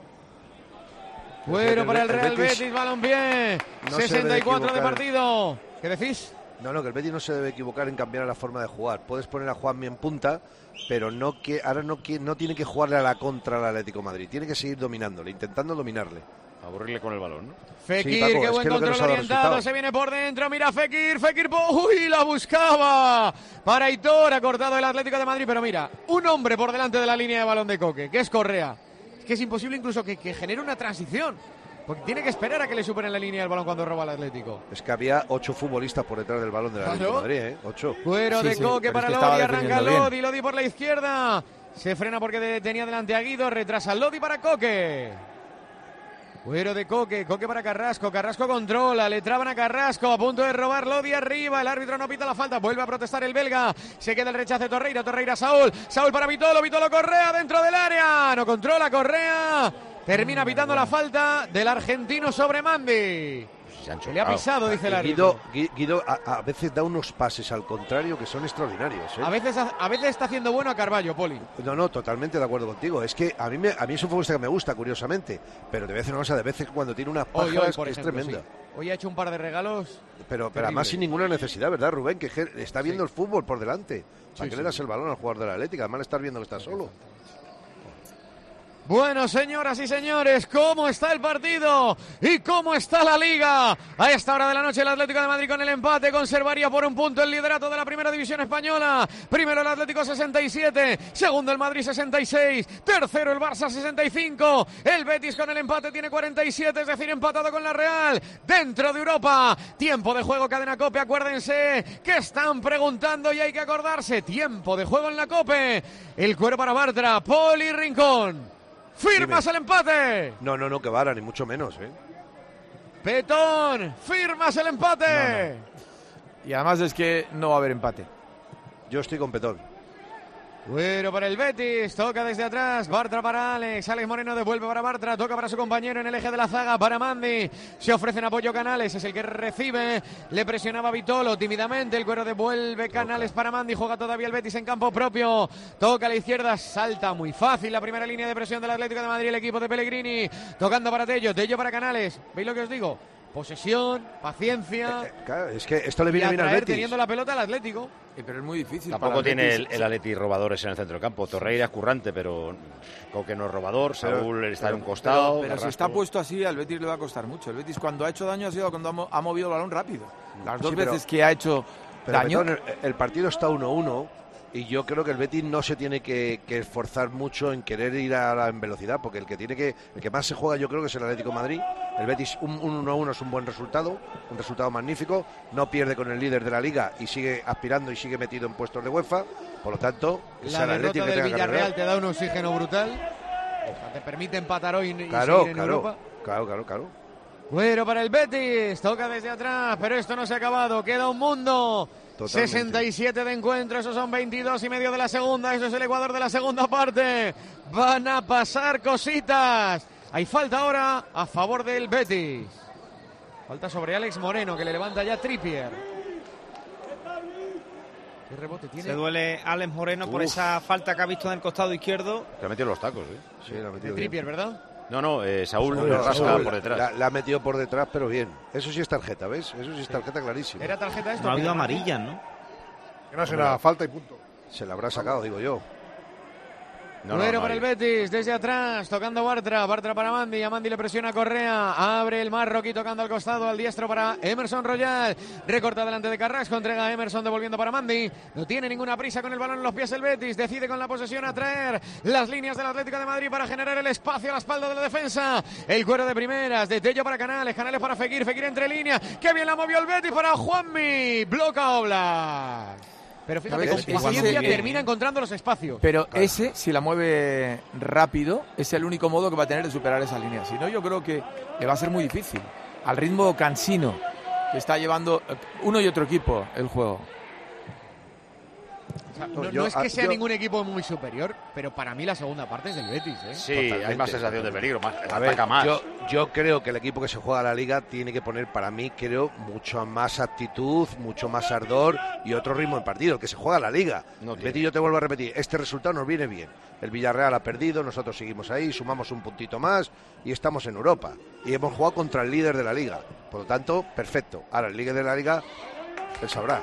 Bueno, para el Real Betis, balón bien, no 64 de partido. ¿Qué decís? No, que el Betis no se debe equivocar en cambiar la forma de jugar. Puedes poner a Juanmi en punta, pero ahora no tiene que jugarle a la contra al Atlético de Madrid. Tiene que seguir dominándole, intentando dominarle. Aburrirle con el balón, ¿no? Fekir, sí, Paco, qué buen control orientado, se viene por dentro, mira Fekir, uy, la buscaba. Para Aitor, ha cortado el Atlético de Madrid, pero mira, un hombre por delante de la línea de balón de Coque, que es Correa. Es que es imposible incluso que genere una transición. Porque tiene que esperar a que le superen la línea del balón cuando roba el Atlético. Es que había 8 futbolistas por detrás del balón del Atlético de Madrid, ¿eh? 8. Cuero de Coque para Lodi, arranca Lodi por la izquierda. Se frena porque tenía delante a Guido, retrasa Lodi para Coque. Cuero de Coque para Carrasco, Carrasco controla, le traban a Carrasco, a punto de robar Lodi arriba, el árbitro no pita la falta, vuelve a protestar el belga, se queda el rechace Torreira, Saúl para Vitolo Correa dentro del área, no controla Correa. Termina pitando la falta del argentino sobre Mandi. Le ha pisado, dice el árbitro. Guido a veces da unos pases al contrario que son extraordinarios, ¿eh? A veces está haciendo bueno a Carballo, Poli. No, totalmente de acuerdo contigo. Es que a mí es un futbolista que me gusta, curiosamente. Pero de vez en cuando, cuando tiene unas pajas hoy, es tremenda. Sí. Hoy ha hecho un par de regalos. Pero además sin ninguna necesidad, ¿verdad, Rubén? Que está viendo el fútbol por delante. ¿Para qué le das el balón al jugador de la Atlética? Además le estás viendo que está solo. Bueno, señoras y señores, ¿cómo está el partido? ¿Y cómo está la Liga? A esta hora de la noche el Atlético de Madrid con el empate conservaría por un punto el liderato de la Primera División Española. Primero el Atlético 67, segundo el Madrid 66, tercero el Barça 65. El Betis con el empate tiene 47, es decir, empatado con la Real. Dentro de Europa, tiempo de juego, Cadena COPE, acuérdense que están preguntando y hay que acordarse. Tiempo de juego en la COPE. El cuero para Bartra, Poli Rincón. ¿Firmas el empate? No, que vara, ni mucho menos, ¿eh? Petón, ¿firmas el empate? No. Y además es que no va a haber empate. Yo estoy con Petón. Bueno, para el Betis, toca desde atrás, Bartra para Alex Moreno devuelve para Bartra, toca para su compañero en el eje de la zaga, para Mandi, se ofrece en apoyo Canales, es el que recibe, le presionaba Vitolo tímidamente, el Cuero devuelve Canales para Mandi, juega todavía el Betis en campo propio, toca a la izquierda, salta muy fácil la primera línea de presión del Atlético de Madrid, el equipo de Pellegrini, tocando para Tello para Canales, ¿veis lo que os digo? Posesión, paciencia. Claro, es que esto le viene bien al Betis. Teniendo la pelota al Atlético. Pero es muy difícil. Tampoco tiene el Atleti robadores en el centro del campo. Torreira es currante, pero Coque no es robador. Saúl está en un costado. Pero si está puesto así, al Betis le va a costar mucho. El Betis cuando ha hecho daño ha sido cuando ha movido el balón rápido. Las dos veces que ha hecho daño. El partido está 1-1. Y yo creo que el Betis no se tiene que esforzar mucho en querer ir en velocidad, porque el que más se juega yo creo que es el Atlético de Madrid. El Betis un 1-1 es un buen resultado, un resultado magnífico, no pierde con el líder de la Liga y sigue aspirando y sigue metido en puestos de UEFA, por lo tanto, la derrota del Villarreal te da un oxígeno brutal, o sea, te permite empatar hoy y seguir en Europa. Claro. Bueno, para el Betis, toca desde atrás, pero esto no se ha acabado, queda un mundo. Totalmente. 67 de encuentro, esos son 22 y medio de la segunda, eso es el Ecuador de la segunda parte. Van a pasar cositas. Hay falta ahora a favor del Betis. Falta sobre Alex Moreno, que le levanta ya Trippier. ¿Qué rebote tiene? Se duele Alex Moreno por esa falta que ha visto en el costado izquierdo. Se ha metido los tacos, Sí, la ha metido Trippier, ¿verdad? No, Saúl le rasca por detrás. La ha metido por detrás, pero bien. Eso sí es tarjeta, ¿ves? Eso sí es tarjeta clarísima. ¿Era tarjeta esto? No ha habido amarillas, ¿no? Que no será falta y punto. Se la habrá sacado, digo yo. Bueno, para el Betis, desde atrás, tocando Bartra para Mandi, a Mandi le presiona Correa, abre el Marroquí tocando al costado, al diestro para Emerson Royal, recorta delante de Carrasco, entrega a Emerson devolviendo para Mandi, no tiene ninguna prisa con el balón en los pies el Betis, decide con la posesión atraer las líneas del Atlético de Madrid para generar el espacio a la espalda de la defensa, el cuero de primeras, de Tello para Canales para Fekir entre líneas, que bien la movió el Betis para Juanmi, bloca Oblak. Pero fíjate, con paciencia termina encontrando los espacios. Pero ese, si la mueve rápido, es el único modo que va a tener de superar esa línea. Si no, yo creo que le va a ser muy difícil. Al ritmo cansino que está llevando uno y otro equipo el juego. O sea, no es que sea ningún equipo muy superior, pero para mí la segunda parte es del Betis, ¿eh? Sí, totalmente, hay más sensación de peligro, ataca más. Yo creo que el equipo que se juega la Liga tiene que poner, para mí, mucho más actitud, mucho más ardor y otro ritmo en partido. El que se juega la Liga. El Betis, yo te vuelvo a repetir, este resultado nos viene bien. El Villarreal ha perdido, nosotros seguimos ahí, sumamos un puntito más y estamos en Europa. Y hemos jugado contra el líder de la Liga. Por lo tanto, perfecto. Ahora, el líder de la Liga, él sabrá.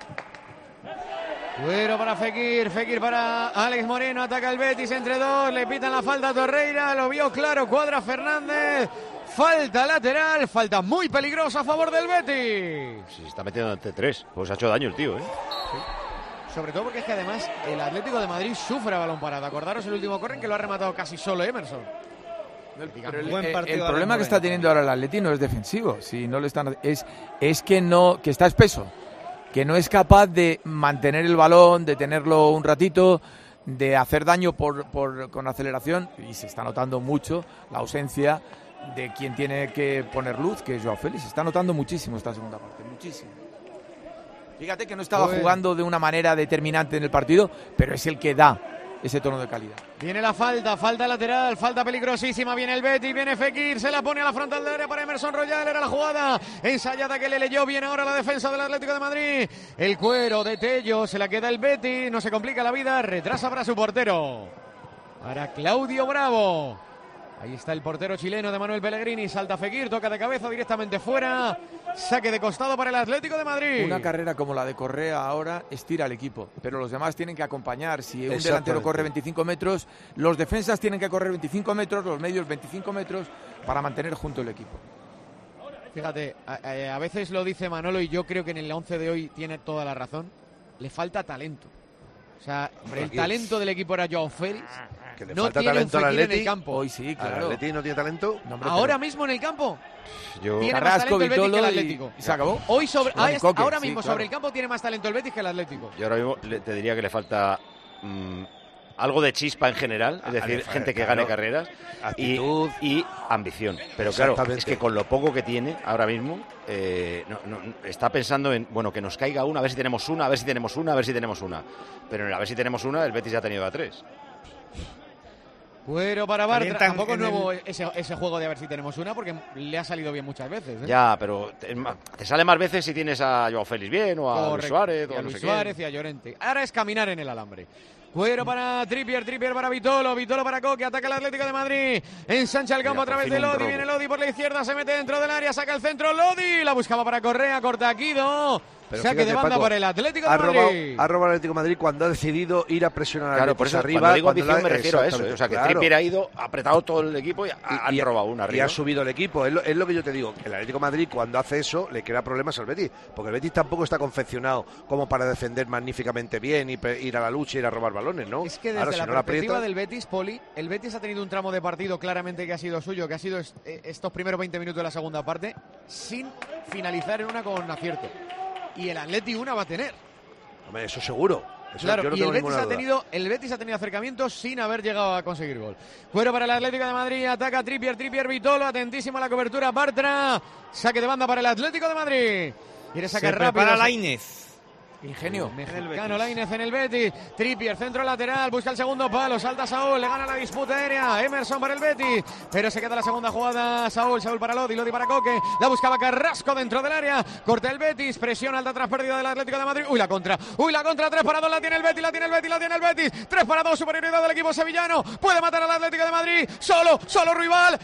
Bueno para Fekir para Alex Moreno, ataca el Betis entre dos, le pitan la falta a Torreira, lo vio claro, cuadra Fernández, falta lateral, falta muy peligrosa a favor del Betis. Se está metiendo ante tres, pues ha hecho daño el tío, ¿eh? Sí. Sobre todo porque es que además el Atlético de Madrid sufre a balón parado, acordaros el último corren que lo ha rematado casi solo Emerson. El problema que está teniendo ahora el Atleti no es defensivo, si no le están es que está espeso. Que no es capaz de mantener el balón, de tenerlo un ratito, de hacer daño con aceleración, y se está notando mucho la ausencia de quien tiene que poner luz, que es Joao Félix. Se está notando muchísimo esta segunda parte, muchísimo. Fíjate que no estaba jugando de una manera determinante en el partido, pero es el que da ese tono de calidad. Viene la falta lateral, falta peligrosísima, viene el Betis, viene Fekir, se la pone a la frontal del área para Emerson Royal, era la jugada ensayada que le leyó bien ahora la defensa del Atlético de Madrid, el cuero de Tello, se la queda el Betis, no se complica la vida, retrasa para su portero, para Claudio Bravo. Ahí está el portero chileno de Manuel Pellegrini, salta Fekir, toca de cabeza directamente fuera, saque de costado para el Atlético de Madrid. Una carrera como la de Correa ahora estira al equipo, pero los demás tienen que acompañar. Si un delantero corre 25 metros, los defensas tienen que correr 25 metros, los medios 25 metros para mantener junto el equipo. Fíjate, a veces lo dice Manolo y yo creo que en el 11 de hoy tiene toda la razón, le falta talento. O sea, el talento del equipo era Joao Félix. Que le falta talento al Atleti en el campo. Hoy sí, claro. ¿Al Atleti no tiene talento? No, ahora mismo en el campo. Tiene Carrasco, más talento el Betis que el Vitolo Atlético. y se acabó. Hoy ahora mismo sí, sobre el campo tiene más talento el Betis que el Atlético. Yo ahora mismo te diría que le falta algo de chispa en general, es decir, gente que gane carreras, actitud y ambición. Pero claro, es que con lo poco que tiene ahora mismo, está pensando en, bueno, que nos caiga una, a ver si tenemos una, a ver si tenemos una, a ver si tenemos una. Pero en el a ver si tenemos una, el Betis ya ha tenido a 3. Cuero para Bartra. Tampoco es nuevo ese juego de a ver si tenemos una, porque le ha salido bien muchas veces. Ya, pero te sale más veces si tienes a Joao Félix bien, o a Luis Suárez, y a Luis Suárez y a Llorente. Ahora es caminar en el alambre. Cuero para Trippier para Vitolo para Coque, ataca el Atlético de Madrid, ensancha el campo a través de Lodi, viene Lodi por la izquierda, se mete dentro del área, saca el centro Lodi, la buscaba para Correa, corta Guido. Pero saque fíjate, de banda, Paco, por el Atlético de Madrid. Ha robado el Atlético de Madrid cuando ha decidido ir a presionar al Betis por eso, arriba. Cuando digo ambición me refiero a eso. O sea, que Trippier ha ido, ha apretado todo el equipo y han robado una arriba. Y ha subido el equipo. Es lo que yo te digo. El Atlético de Madrid, cuando hace eso, le crea problemas al Betis. Porque el Betis tampoco está confeccionado como para defender magníficamente bien y ir a la lucha y ir a robar balones, ¿no? Es que desde la perspectiva del Betis, Poli, el Betis ha tenido un tramo de partido claramente que ha sido suyo, que ha sido estos primeros 20 minutos de la segunda parte, sin finalizar en una con acierto. Y el Atleti una va a tener. Hombre, eso seguro. Eso claro, yo no y tengo el Betis ha tenido acercamientos sin haber llegado a conseguir gol. Cuero para el Atlético de Madrid, ataca Trippier, Vitolo, atentísimo a la cobertura, Bartra, saque de banda para el Atlético de Madrid. Quiere sacar rápido. Para Lainez. Ingenio. Mexicano Lainez en el Betis. Trippier, centro lateral, busca el segundo palo, salta Saúl, le gana la disputa aérea. Emerson para el Betis, pero se queda la segunda jugada. Saúl para Lodi para Coque. La buscaba Carrasco dentro del área. Corta el Betis, presión alta tras pérdida del Atlético de Madrid. Uy, la contra, 3-2, la tiene el Betis. 3-2, superioridad del equipo sevillano. Puede matar al Atlético de Madrid. Solo rival.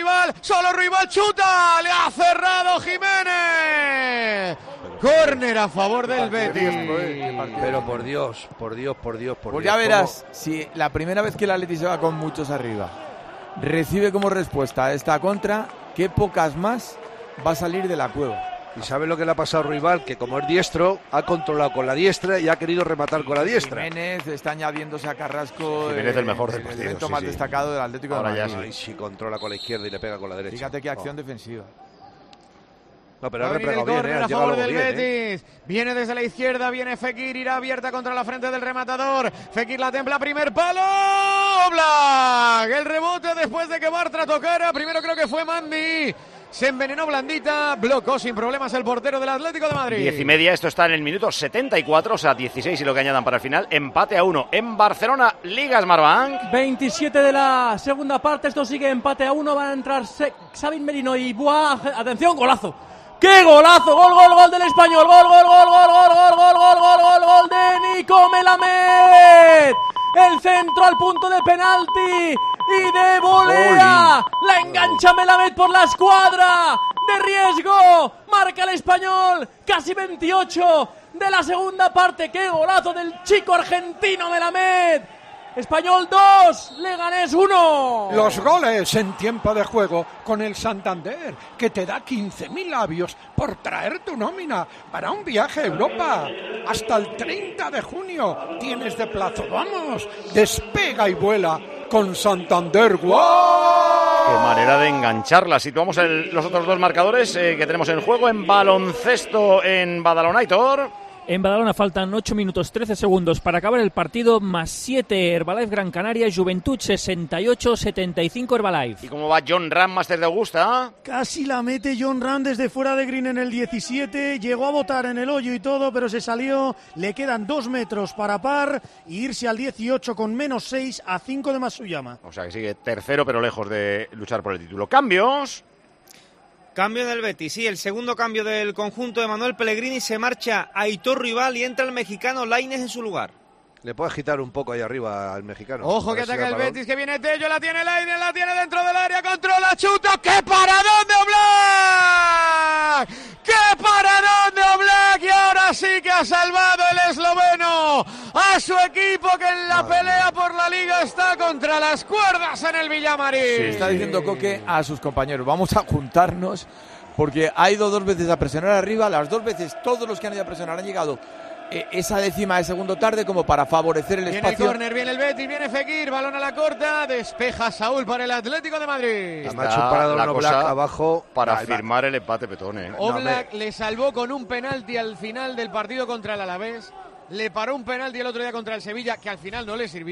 Chuta, le ha cerrado Jiménez. Córner a favor del Betis. Pero por Dios. Pues ya verás, si la primera vez que el Atleti se va con muchos arriba recibe como respuesta a esta contra, qué pocas más va a salir de la cueva. ¿Y sabe lo que le ha pasado a Ruibal? Que como es diestro, ha controlado con la diestra y ha querido rematar con la diestra. Jiménez está añadiéndose a Carrasco. Jiménez el mejor del partido. El evento más destacado del Atlético de Madrid. Ahora ya sí controla con la izquierda y le pega con la derecha. Fíjate qué acción defensiva. No, pero ha replegado bien, a favor del Betis. Viene desde la izquierda, viene Fekir, irá abierta contra la frente del rematador. Fekir la templa, primer palo. Oblak, el rebote después de que Bartra tocara. Primero creo que fue Mandi. Se envenenó blandita, bloqueó sin problemas el portero del Atlético de Madrid. 10:30, esto está en el minuto 74, o sea, 16 y lo que añadan para el final. Empate a 1 en Barcelona, Liga Smartbank. 27 de la segunda parte, esto sigue empate a 1. Van a entrar Xavi Merino y Buah. Atención, golazo. ¡Qué golazo! Gol del Español. Gol de Nico Melamed. El centro al punto de penalti y de volea. La engancha Melamed por la escuadra. De riesgo. Marca el Español. Casi 28 de la segunda parte. ¡Qué golazo del chico argentino Melamed! Español 2, Leganés 1. Los goles en tiempo de juego con el Santander, que te da 15.000 labios por traer tu nómina para un viaje a Europa. Hasta el 30 de junio tienes de plazo. Vamos, despega y vuela con Santander. ¡Wow! Qué manera de engancharla. Situamos los otros dos marcadores que tenemos en juego en baloncesto en Badalona, Aitor. En Badalona faltan 8 minutos 13 segundos para acabar el partido, más 7 Herbalife Gran Canaria, Juventud 68-75 Herbalife. ¿Y cómo va John Ram, máster de Augusta? Casi la mete John Ram desde fuera de green en el 17, llegó a botar en el hoyo y todo, pero se salió, le quedan 2 metros para par e irse al 18 con menos 6 a 5 de Matsuyama. O sea que sigue tercero pero lejos de luchar por el título. ¿Cambios? Cambio del Betis, sí, el segundo cambio del conjunto de Manuel Pellegrini. Se marcha Aitor Ruibal y entra el mexicano Lainez en su lugar. Le puede agitar un poco ahí arriba al mexicano. Ojo que ataca el Betis, que viene Tello, la tiene Lainez, la tiene dentro del área, controla, chuta. ¡Qué paradón de Oblak! ¡Qué paradón de Oblak! Y ahora sí que ha salvado el esloveno a su equipo, que en la pelea por la Liga está contra las cuerdas en el Villamarín. Sí, está diciendo Coque a sus compañeros, vamos a juntarnos, porque ha ido 2 veces a presionar arriba, las 2 veces todos los que han ido a presionar han llegado esa décima de segundo tarde como para favorecer el espacio. Viene el córner, viene el Betis, viene Fekir, balón a la corta, despeja Saúl para el Atlético de Madrid. Ha hecho un paradón Oblak abajo para firmar el empate Petone. Oblak le salvó con un penalti al final del partido contra el Alavés, le paró un penalti el otro día contra el Sevilla, que al final no le sirvió,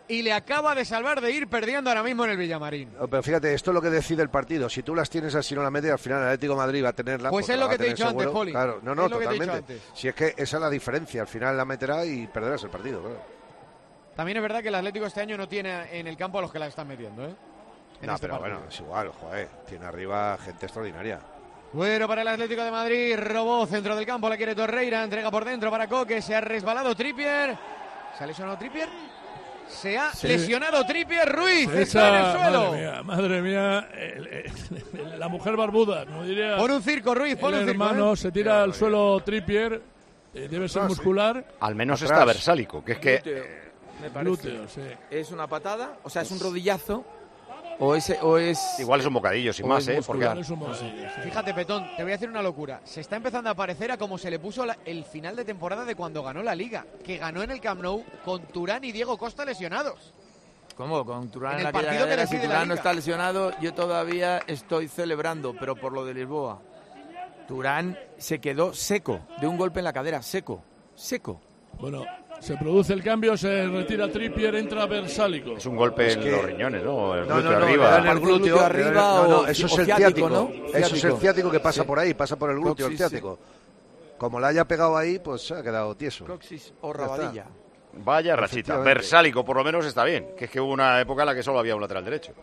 y le acaba de salvar de ir perdiendo ahora mismo en el Villamarín. Pero fíjate, esto es lo que decide el partido. Si tú las tienes así, no la metes, al final el Atlético de Madrid va a tenerla. Pues es lo que te he dicho antes, Poli. Claro, no, totalmente. Si es que esa es la diferencia, al final la meterá y perderás el partido, claro. También es verdad que el Atlético este año no tiene en el campo a los que la están metiendo, ¿eh? No, pero bueno, es igual, joder, tiene arriba gente extraordinaria. Bueno, para el Atlético de Madrid, robó centro del campo, la quiere Torreira, entrega por dentro para Coque, se ha resbalado Trippier. ¿Se ha lesionado Trippier? Se ha lesionado Trippier, Ruiz, está en el suelo. Madre mía, la mujer barbuda, como diría. Pon un circo, Ruiz, pon un circo. Hermano, se tira al suelo Trippier, debe ser muscular. Al menos está versálico, que es que... Me parece. Glúteo, sí. ¿Es una patada? O sea, ¿es un rodillazo? ¿O es...? Igual es un bocadillo, sin más, ¿eh? Porque... Fíjate, Petón, te voy a decir una locura. Se está empezando a parecer a como se le puso el final de temporada de cuando ganó la Liga, que ganó en el Camp Nou con Turán y Diego Costa lesionados. ¿Cómo? Con Turán en el partido que si Turán no está lesionado, yo todavía estoy celebrando, pero por lo de Lisboa. Turán se quedó seco, de un golpe en la cadera, seco. Bueno, se produce el cambio, se retira Trippier, entra Versálico. Es un golpe en los riñones, ¿no? El glúteo arriba. En el glúteo arriba no, eso es el ciático, ¿no? Eso es el ciático que pasa sí. por ahí, pasa por el glúteo, el ciático. Como la haya pegado ahí, pues se ha quedado tieso. Coxis o rabadilla. Vaya rachita. Versálico, por lo menos está bien. Que es que hubo una época en la que solo había un lateral derecho.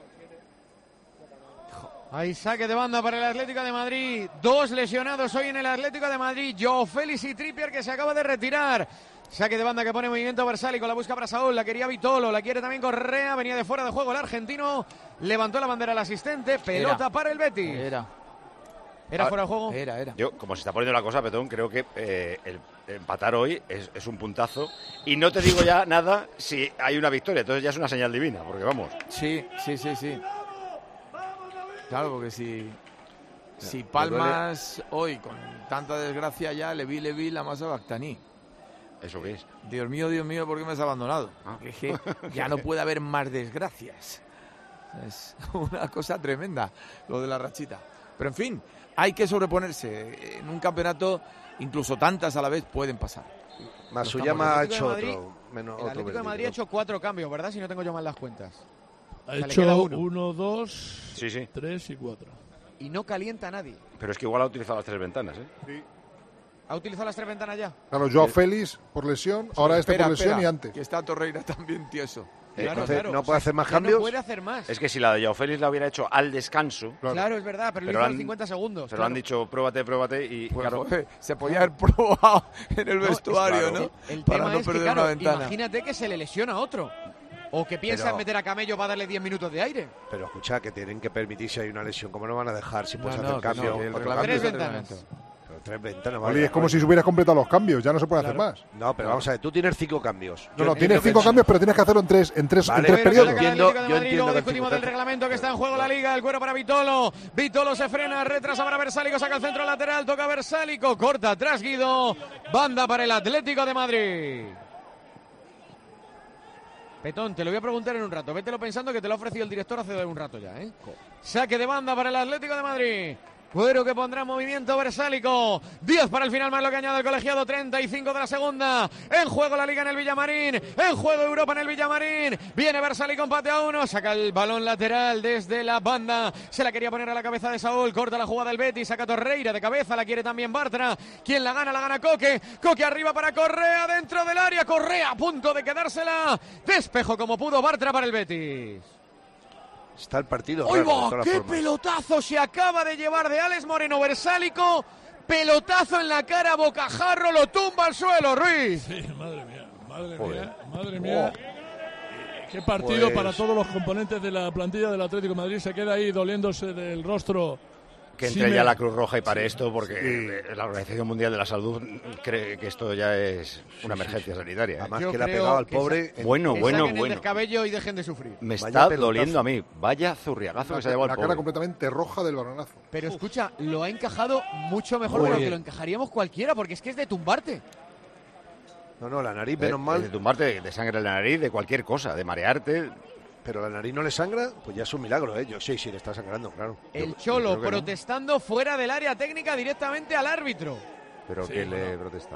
Hay saque de banda para el Atlético de Madrid. 2 lesionados hoy en el Atlético de Madrid. Joao Félix y Trippier, que se acaba de retirar. Saque de banda que pone movimiento Versálico. La busca para Saúl. La quería Vitolo. La quiere también Correa. Venía de fuera de juego el argentino. Levantó la bandera el asistente. Pelota para el Betis. ¿Era fuera de juego? Era. Yo, como se está poniendo la cosa, Petón, creo que el empatar hoy es un puntazo. Y no te digo ya nada si hay una victoria. Entonces ya es una señal divina, porque vamos. Sí. Claro, porque si palmas hoy con tanta desgracia ya, Levi la masa Bactaní. ¿Eso qué es? Dios mío, ¿por qué me has abandonado? Que es que ya no puede haber más desgracias. Es una cosa tremenda lo de la rachita. Pero en fin, hay que sobreponerse. En un campeonato, incluso tantas a la vez pueden pasar. Masuyama ha hecho el Atlético de Madrid ha hecho 4 cambios, ¿verdad? Si no tengo yo mal las cuentas. Ha hecho 1, 2, 3 y 4. Y no calienta a nadie. Pero es que igual ha utilizado las 3 ventanas, ¿eh? Sí. ¿Ha utilizado las 3 ventanas ya? Claro, Joao Félix por lesión, ahora por lesión y antes. Que está Torreira también tieso. Claro. ¿No puede hacer más cambios? No puede hacer más. Es que si la de Joao Félix la hubiera hecho al descanso... Claro, es verdad, pero le hizo a los 50 segundos. Se lo han dicho, pruébate y... Pues, claro, se podía haber probado en el vestuario, ¿no? El para tema no es perder que, una ventana. imagínate que se le lesiona a otro. O que piensa en meter a Camello para darle 10 minutos de aire. Pero escucha, que tienen que permitir si hay una lesión. ¿Cómo no van a dejar si puedes hacer cambio? Tres ventanas. Pero 3 ventanas. Vale, es como si se hubieras completado los cambios, ya no se puede hacer más. No, pero vamos a ver, tú tienes 5 cambios. No, tienes 5 cambios, pero tienes que hacerlo en tres periodos. Yo entiendo que discutimos del reglamento, que está en juego la Liga. El cuero para Vitolo. Vitolo se frena, retrasa para Versálico, saca el centro lateral, toca Versálico, corta atrás Guido. Banda para el Atlético de Madrid. Petón, te lo voy a preguntar en un rato. Vételo pensando que te lo ha ofrecido el director hace un rato ya, ¿eh? Saque de banda para el Atlético de Madrid. Cuero que pondrá en movimiento Versálico. 10 para el final, más lo que añade el colegiado. 35 de la segunda. En juego la Liga en el Villamarín. En juego Europa en el Villamarín. Viene Versálico, empate a 1. Saca el balón lateral desde la banda. Se la quería poner a la cabeza de Saúl. Corta la jugada del Betis. Saca Torreira de cabeza. La quiere también Bartra. ¿Quién la gana Coque. Coque arriba para Correa. Dentro del área. Correa a punto de quedársela. Despejo como pudo Bartra para el Betis. Está el partido. ¡Oiga! ¡Qué pelotazo se acaba de llevar de Alex Moreno Versálico! Pelotazo en la cara, bocajarro, lo tumba al suelo, Ruiz. Sí, madre mía. Qué partido para todos los componentes de la plantilla del Atlético de Madrid. Se queda ahí doliéndose del rostro. Que entre ya la Cruz Roja y pare esto, porque la Organización Mundial de la Salud cree que esto ya es una emergencia sanitaria. Además que le ha pegado al pobre. Bueno. El descabello y dejen de sufrir. Me está doliendo a mí. Vaya zurriagazo que se ha llevado al pobre. La cara completamente roja del balonazo. Pero escucha, lo ha encajado mucho mejor de lo que lo encajaríamos cualquiera, porque es que es de tumbarte. No, la nariz, menos mal. De tumbarte, de sangre en la nariz, de cualquier cosa, de marearte. Pero la nariz no le sangra, pues ya es un milagro, ¿eh? Sí, le está sangrando, claro. El Cholo protestando fuera del área técnica directamente al árbitro. ¿Pero qué le protestaba?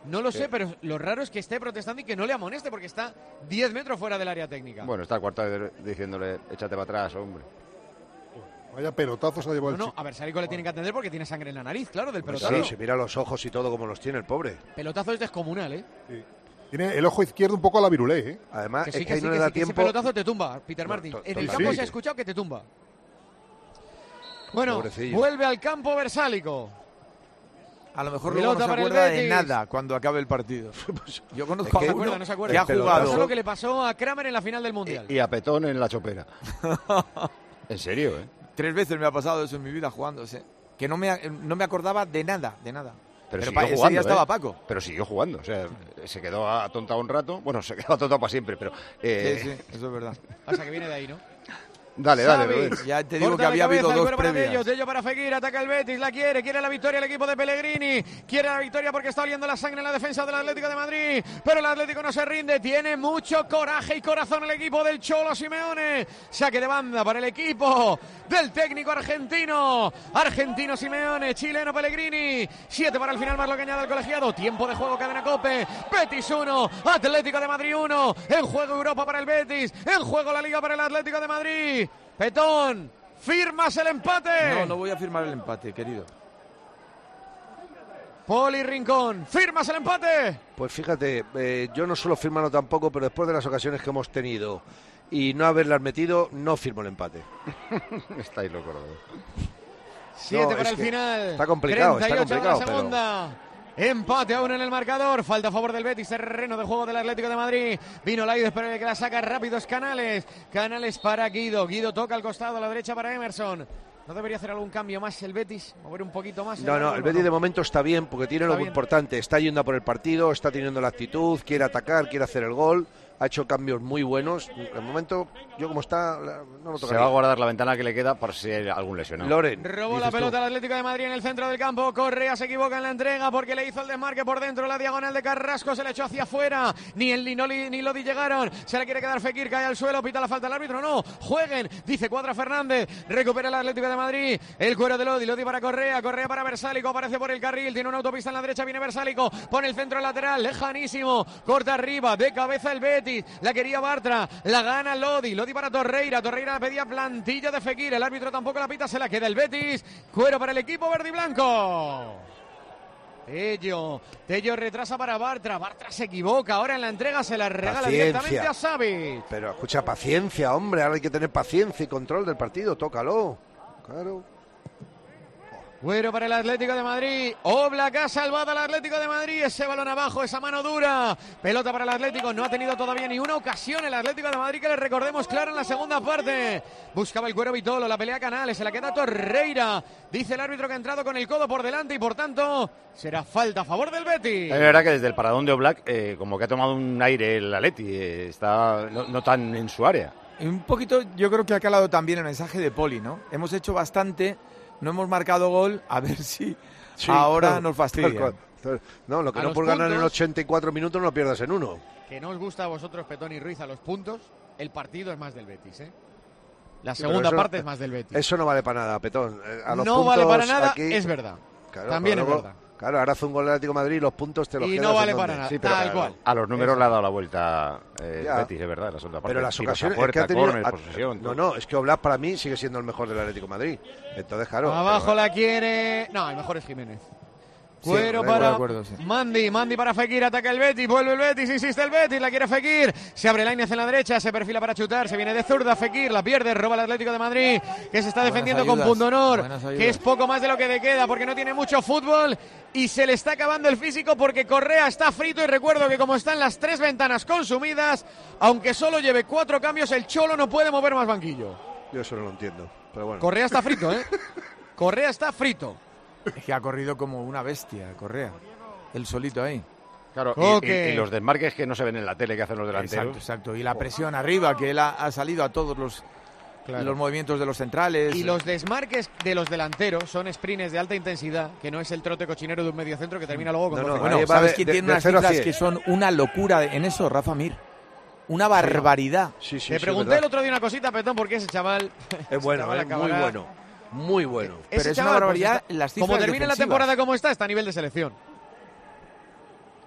No lo sé, pero lo raro es que esté protestando y que no le amoneste porque está 10 metros fuera del área técnica. Bueno, está el cuarto diciéndole, échate para atrás, hombre. Vaya pelotazo se ha llevado el chico. A Versálico le tiene que atender porque tiene sangre en la nariz, claro, del pelotazo. Sí, se mira los ojos y todo como los tiene el pobre. Pelotazo es descomunal, ¿eh? Sí. Tiene el ojo izquierdo un poco a la Virulé, ¿eh? Además, que sí, es que ahí no le sí, da que tiempo. Ese pelotazo te tumba, Peter Martin. En el campo se ha escuchado que te tumba. Bueno, pobrecillo. Vuelve al campo Versálico. A lo mejor luego no se acuerda de nada cuando acabe el partido. Yo conozco a uno que ha jugado. Eso es lo que le pasó a Kramer en la final del Mundial. Y a Petón en la chopera. En serio, ¿eh? 3 veces me ha pasado eso en mi vida jugándose. Que no me acordaba de nada, Pero siguió jugando, ese día estaba Paco. Pero siguió jugando, o sea, se quedó atontado un rato. Bueno, se quedó atontado para siempre, pero... Sí, eso es verdad. Pasa que viene de ahí, ¿no? Dale, ya te digo que había habido dos previas. Tello para Fekir, ataca el Betis, la quiere la victoria el equipo de Pellegrini, quiere la victoria porque está oliendo la sangre en la defensa del Atlético de Madrid, pero el Atlético no se rinde, tiene mucho coraje y corazón el equipo del Cholo Simeone, saque de banda para el equipo del técnico argentino Simeone, chileno Pellegrini, 7 para el final más lo que añade el colegiado, tiempo de juego, cadena COPE, Betis 1, Atlético de Madrid 1, en juego Europa para el Betis, en juego la Liga para el Atlético de Madrid. Petón, ¿firmas el empate? No voy a firmar el empate, querido. Poli Rincón, ¿firmas el empate? Pues fíjate, yo no suelo firmarlo tampoco, pero después de las ocasiones que hemos tenido y no haberlas metido, no firmo el empate. Estáis locos. 7 para el final. Está complicado, 38 está complicado. la segunda. Empate aún en el marcador, falta a favor del Betis, terreno de juego del Atlético de Madrid. Vino Laides, pero el que la saca rápido es Canales para Guido toca al costado, a la derecha para Emerson. ¿No debería hacer algún cambio más el Betis? ¿Mover un poquito más? No, el Betis de momento está bien porque tiene lo muy importante, está yendo a por el partido, está teniendo la actitud, quiere atacar, quiere hacer el gol. Ha hecho cambios muy buenos. De momento, yo como está, no lo tocaría. Se va a guardar la ventana que le queda por si hay algún lesionado. Loren. Robó la pelota al Atlético de Madrid en el centro del campo. Correa se equivoca en la entrega porque le hizo el desmarque por dentro. La diagonal de Carrasco se le echó hacia afuera. Ni el Linoli ni Lodi llegaron. Se le quiere quedar Fekir, cae al suelo. Pita la falta al árbitro. No, jueguen. Dice Cuadra Fernández. Recupera el Atlético de Madrid. El cuero de Lodi. Lodi para Correa. Correa para Versálico. Aparece por el carril. Tiene una autopista en la derecha. Viene Versálico. Pone el centro lateral. Lejanísimo. Corta arriba. De cabeza el Betis. La quería Bartra, la gana Lodi para Torreira la pedía plantilla de Fekir, el árbitro tampoco la pita, se la queda el Betis, cuero para el equipo verde y blanco. Tello retrasa para Bartra se equivoca, ahora en la entrega se la regala directamente a Savic. Pero escucha, paciencia, hombre, ahora hay que tener paciencia y control del partido, tócalo, claro. Cuero para el Atlético de Madrid. Oblak ha salvado al Atlético de Madrid. Ese balón abajo, esa mano dura. Pelota para el Atlético. No ha tenido todavía ni una ocasión el Atlético de Madrid que le recordemos claro en la segunda parte. Buscaba el cuero Vitolo, la pelea Canales, se la queda Torreira. Dice el árbitro que ha entrado con el codo por delante y por tanto será falta a favor del Betis. Es verdad que desde el paradón de Oblak como que ha tomado un aire el Atleti. Está no tan en su área. Un poquito yo creo que ha calado también el mensaje de Poli, ¿no? Hemos hecho bastante... No hemos marcado gol, a ver si ahora nos fastidia. No, lo que no por ganar en 84 minutos no lo pierdas en uno. Que no os gusta a vosotros, Petón y Ruiz, a los puntos, el partido es más del Betis, ¿eh? La segunda parte es más del Betis. Eso no vale para nada, Petón. A los no puntos, vale para nada, aquí, es verdad. Claro, también es verdad. Claro, ahora hace un gol el Atlético de Madrid y los puntos te los quedas. Y no vale para nada, sí, pero tal cual. A los números le ha dado la vuelta Betis, es verdad, la segunda parte. Pero las ocasiones puerta, es que ha tenido... córner, posesión. No, es que Oblak para mí sigue siendo el mejor del Atlético de Madrid. Entonces, claro. Abajo la quiere... No, el mejor es Jiménez. Cuero para Mandi para Fekir, ataca el Betis, vuelve el Betis, insiste el Betis, la quiere Fekir, se abre Lainez en la derecha, se perfila para chutar, se viene de zurda Fekir, la pierde, roba el Atlético de Madrid, que se está defendiendo con pundonor, que es poco más de lo que le queda porque no tiene mucho fútbol y se le está acabando el físico porque Correa está frito y recuerdo que como están las 3 ventanas consumidas, aunque solo lleve 4 cambios, el Cholo no puede mover más banquillo. Yo eso no lo entiendo, pero bueno. Correa está frito, Correa está frito. Es que ha corrido como una bestia, Correa. El solito ahí. Claro, y los desmarques que no se ven en la tele que hacen los delanteros. Exacto. Y la presión arriba, que él ha salido a todos los movimientos de los centrales. Y los desmarques de los delanteros son sprints de alta intensidad, que no es el trote cochinero de un mediocentro que termina luego con... Bueno, ¿sabes quién tiene unas cifras que son una locura en eso? Rafa Mir. Una barbaridad. Sí, Te pregunté el otro día una cosita, Petón, porque ese chaval... Es bueno, muy bueno. Muy bueno. Pero es una barbaridad las cifras. Como termine la temporada como está a nivel de selección.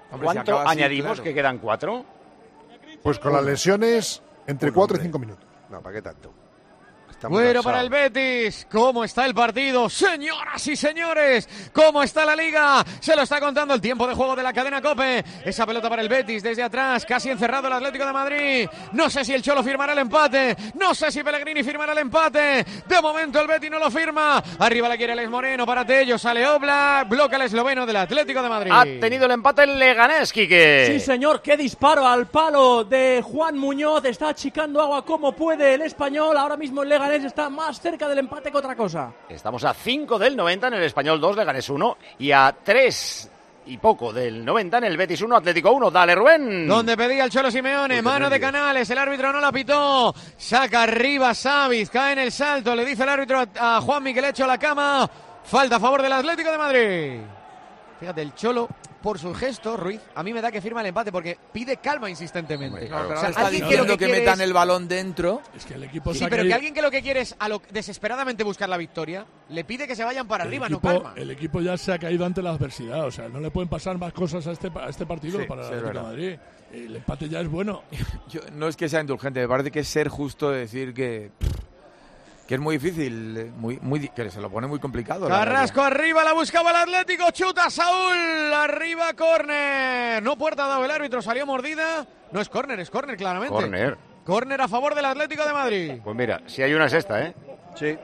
Hombre, si ¿Cuánto acaba así, añadimos? claro. ¿Que quedan 4? Pues con las lesiones, entre 4 y 5 minutos. No, ¿para qué tanto? Bueno, para el Betis, ¿cómo está el partido? Señoras y señores, ¿cómo está la Liga? Se lo está contando el tiempo de juego de la cadena COPE. Esa pelota para el Betis desde atrás, casi encerrado el Atlético de Madrid. No sé si el Cholo firmará el empate, no sé si Pellegrini firmará el empate. De momento el Betis no lo firma. Arriba la quiere Alex Moreno, para Tello, sale Oblak, bloca el esloveno del Atlético de Madrid. Ha tenido el empate el Leganés, Quique. Sí, señor, qué disparo al palo de Juan Muñoz. Está achicando agua como puede el español. Ahora mismo el Leganés está más cerca del empate que otra cosa. Estamos a 5 del 90 en el Español 2, Leganés 1, y a 3 y poco del 90 en el Betis 1, Atlético 1. Dale, Rubén. Donde pedía el Cholo Simeone, mano de Canales, el árbitro no la pitó, saca arriba Savic, cae en el salto, le dice el árbitro a Juanmi que le echa la cama, falta a favor del Atlético de Madrid. Fíjate, el Cholo, por su gesto, Ruiz, a mí me da que firma el empate porque pide calma insistentemente. Claro, pero o sea, está diciendo que metan el balón dentro. Es que el equipo sí, pero que alguien que lo que quiere es desesperadamente buscar la victoria, le pide que se vayan para arriba, no calma. El equipo ya se ha caído ante la adversidad, o sea, no le pueden pasar más cosas a este partido para el Atlético de Madrid. El empate ya es bueno. No es que sea indulgente, me parece que es ser justo decir que es muy difícil, que se lo pone muy complicado. Carrasco arriba, la buscaba el Atlético, chuta Saúl, arriba córner. No puerta ha dado el árbitro, salió mordida. No es córner claramente. Córner a favor del Atlético de Madrid. Pues mira, si hay una es esta, ¿eh? Sí.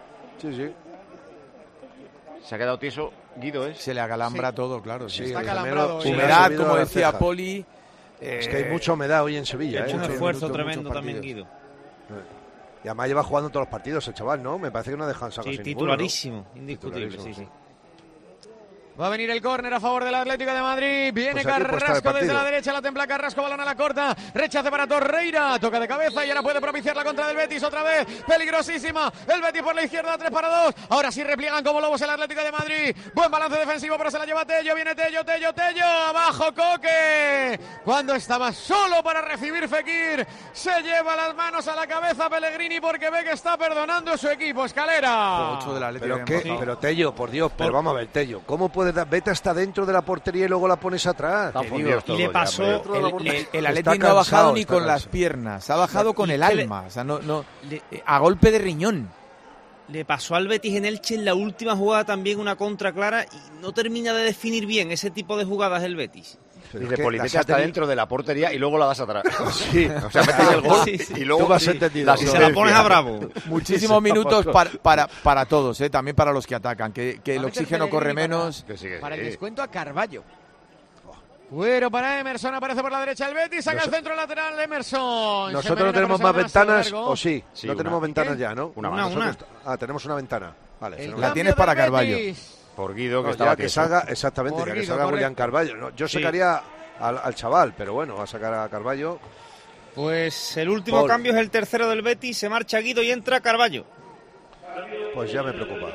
Se ha quedado tieso Guido, ¿eh? Se le acalambra todo, claro. Sí, está acalambrado. Humedad, como decía Poli. Es que hay mucha humedad hoy en Sevilla. Ha hecho un esfuerzo tremendo también, Guido. Y además lleva jugando todos los partidos el chaval, ¿no? Me parece que no ha dejado sacar. Sí, titularísimo, ¿no? Indiscutible, sí. Va a venir el córner a favor del Atlético de Madrid. Viene pues Carrasco desde la derecha, la templa Carrasco, balón a la corta. Rechace para Torreira, toca de cabeza y ahora puede propiciar la contra del Betis otra vez. Peligrosísima. El Betis por la izquierda, 3-2. Ahora sí repliegan como lobos el Atlético de Madrid. Buen balance defensivo, pero se la lleva Tello. Viene Tello. Abajo Coque. Cuando estaba solo para recibir Fekir, se lleva las manos a la cabeza Pellegrini porque ve que está perdonando su equipo. Escalera. Pero Tello, por Dios, pero vamos a ver, Tello. ¿Cómo puede vete hasta dentro de la portería y luego la pones atrás? Y le pasó el Atleti no ha bajado ni con las piernas, ha bajado con el alma, o sea, a golpe de riñón. Le pasó al Betis en Elche en la última jugada también una contra clara y no termina de definir bien ese tipo de jugadas el Betis. Dice Poli, vete hasta dentro de la portería y luego la das atrás. Sí, o sea, metes el gol y luego vas entendido. Y se la pones a Bravo. Muchísimos minutos para todos, también para los que atacan, que el oxígeno corre menos. Para el descuento a Carballo. Cuero para Emerson, aparece por la derecha el Betis, saca el centro lateral Emerson. Nosotros no tenemos más ventanas, ¿o sí? No tenemos ventanas ya, ¿no? Una. Tenemos una ventana. Vale. La tienes para Carballo. Por Guido, que estaba que salga, exactamente, que salga William Carballo. No, yo sacaría al chaval, pero bueno, va a sacar a Carballo. Pues el último cambio es el tercero del Betis, se marcha Guido y entra Carballo. Pues ya me preocupa.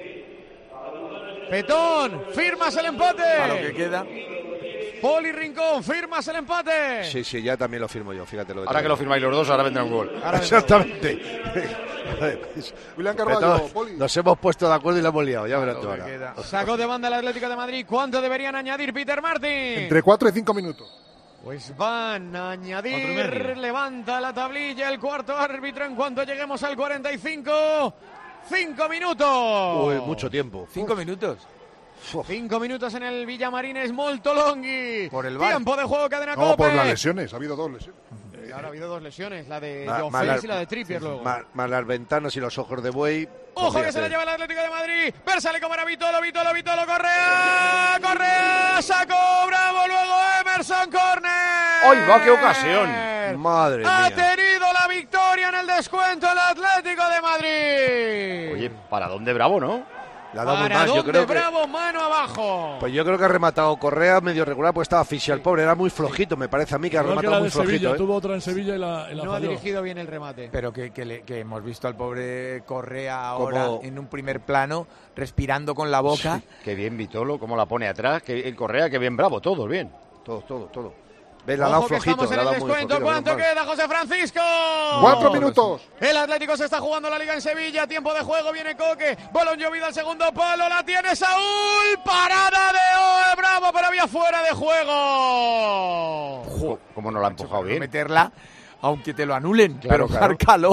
Petón, firmas el empate. A lo que queda. Poli Rincón, firmas el empate. Sí, ya también lo firmo yo, fíjate. Ahora que lo firmáis los dos, ahora vendrá un gol. Exactamente. William Carballo, Poli. Nos hemos puesto de acuerdo y la hemos liado, ya verás tú ahora. Sacó de banda el Atlético de Madrid. ¿Cuánto deberían añadir, Peter Martin? Entre 4 y 5 minutos. Pues van a añadir, levanta la tablilla el cuarto árbitro en cuanto lleguemos al 45. 5 minutos. Uy, mucho tiempo. 5 minutos. 5 minutos en el Villamarines Molto Longhi. Por el VAR. Tiempo de juego, cadena COPE. No, por las lesiones, ha habido 2 lesiones. Ahora ha habido 2 lesiones, la de Joe Félix y la de Trippier luego. Más las ventanas y los ojos de buey. Ojo que se la lleva el Atlético de Madrid. Versale como era Vitolo, Correa, sacó Bravo, luego Emerson, córner. ¡Ay, va, qué ocasión! Madre mía. Ha tenido la victoria en el descuento el Atlético de Madrid. Oye, ¿para dónde Bravo, no? La damos ¿Para más, dónde yo creo Bravo, mano abajo? Pues yo creo que ha rematado Correa medio regular, pues estaba asfixia el pobre, era muy flojito, me parece a mí que ha rematado muy flojito. Sevilla, tuvo otra en Sevilla y la no falló. Ha dirigido bien el remate. Pero que hemos visto al pobre Correa ahora en un primer plano, respirando con la boca. Sí. Qué bien Vitolo, cómo la pone atrás, que el Correa, qué bien Bravo, todos bien. Todo. Ve, la ha dado flojito, estamos en el descuento. ¿Cuánto queda, José Francisco? 4 minutos. El Atlético se está jugando la Liga en Sevilla. Tiempo de juego, viene Coque. Balón llovida al segundo palo. La tiene Saúl. Parada de Bravo, pero había Carballo fuera de juego. ¿Cómo no la ha empujado bien? Meterla, aunque te lo anulen, Claro, pero márcalo.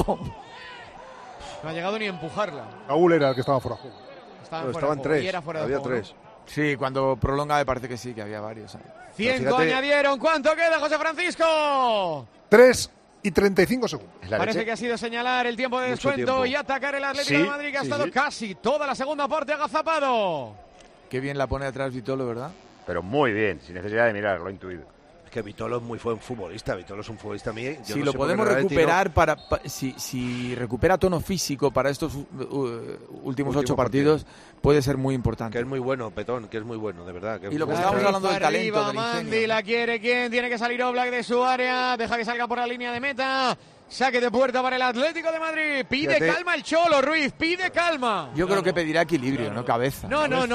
No ha llegado ni a empujarla. Saúl era el que estaba fuera de juego. Estaban tres, había tres. Sí, cuando prolonga me parece que sí, que había varios ahí. 100 añadieron. ¿Cuánto queda, José Francisco? 3 y 35 segundos. Parece que ha sido señalar el tiempo de descuento y atacar el Atlético de Madrid, que ha estado casi toda la segunda parte agazapado. Qué bien la pone atrás Vitolo, ¿verdad? Pero muy bien, sin necesidad de mirar, lo he intuido. Es que Vitolo es muy buen futbolista. Vitolo es un futbolista mío. Si lo podemos recuperar si recupera tono físico para estos últimos 8 partidos, puede ser muy importante. Que es muy bueno, Petón, que es muy bueno, de verdad. Que y lo que estábamos hablando del talento, del ingenio. Mandi la quiere, ¿quién? Tiene que salir Oblak de su área, deja que salga por la línea de meta. Saque de puerta para el Atlético de Madrid. Pide calma el Cholo, Ruiz. Pide calma. Yo creo que pedirá equilibrio, no cabeza.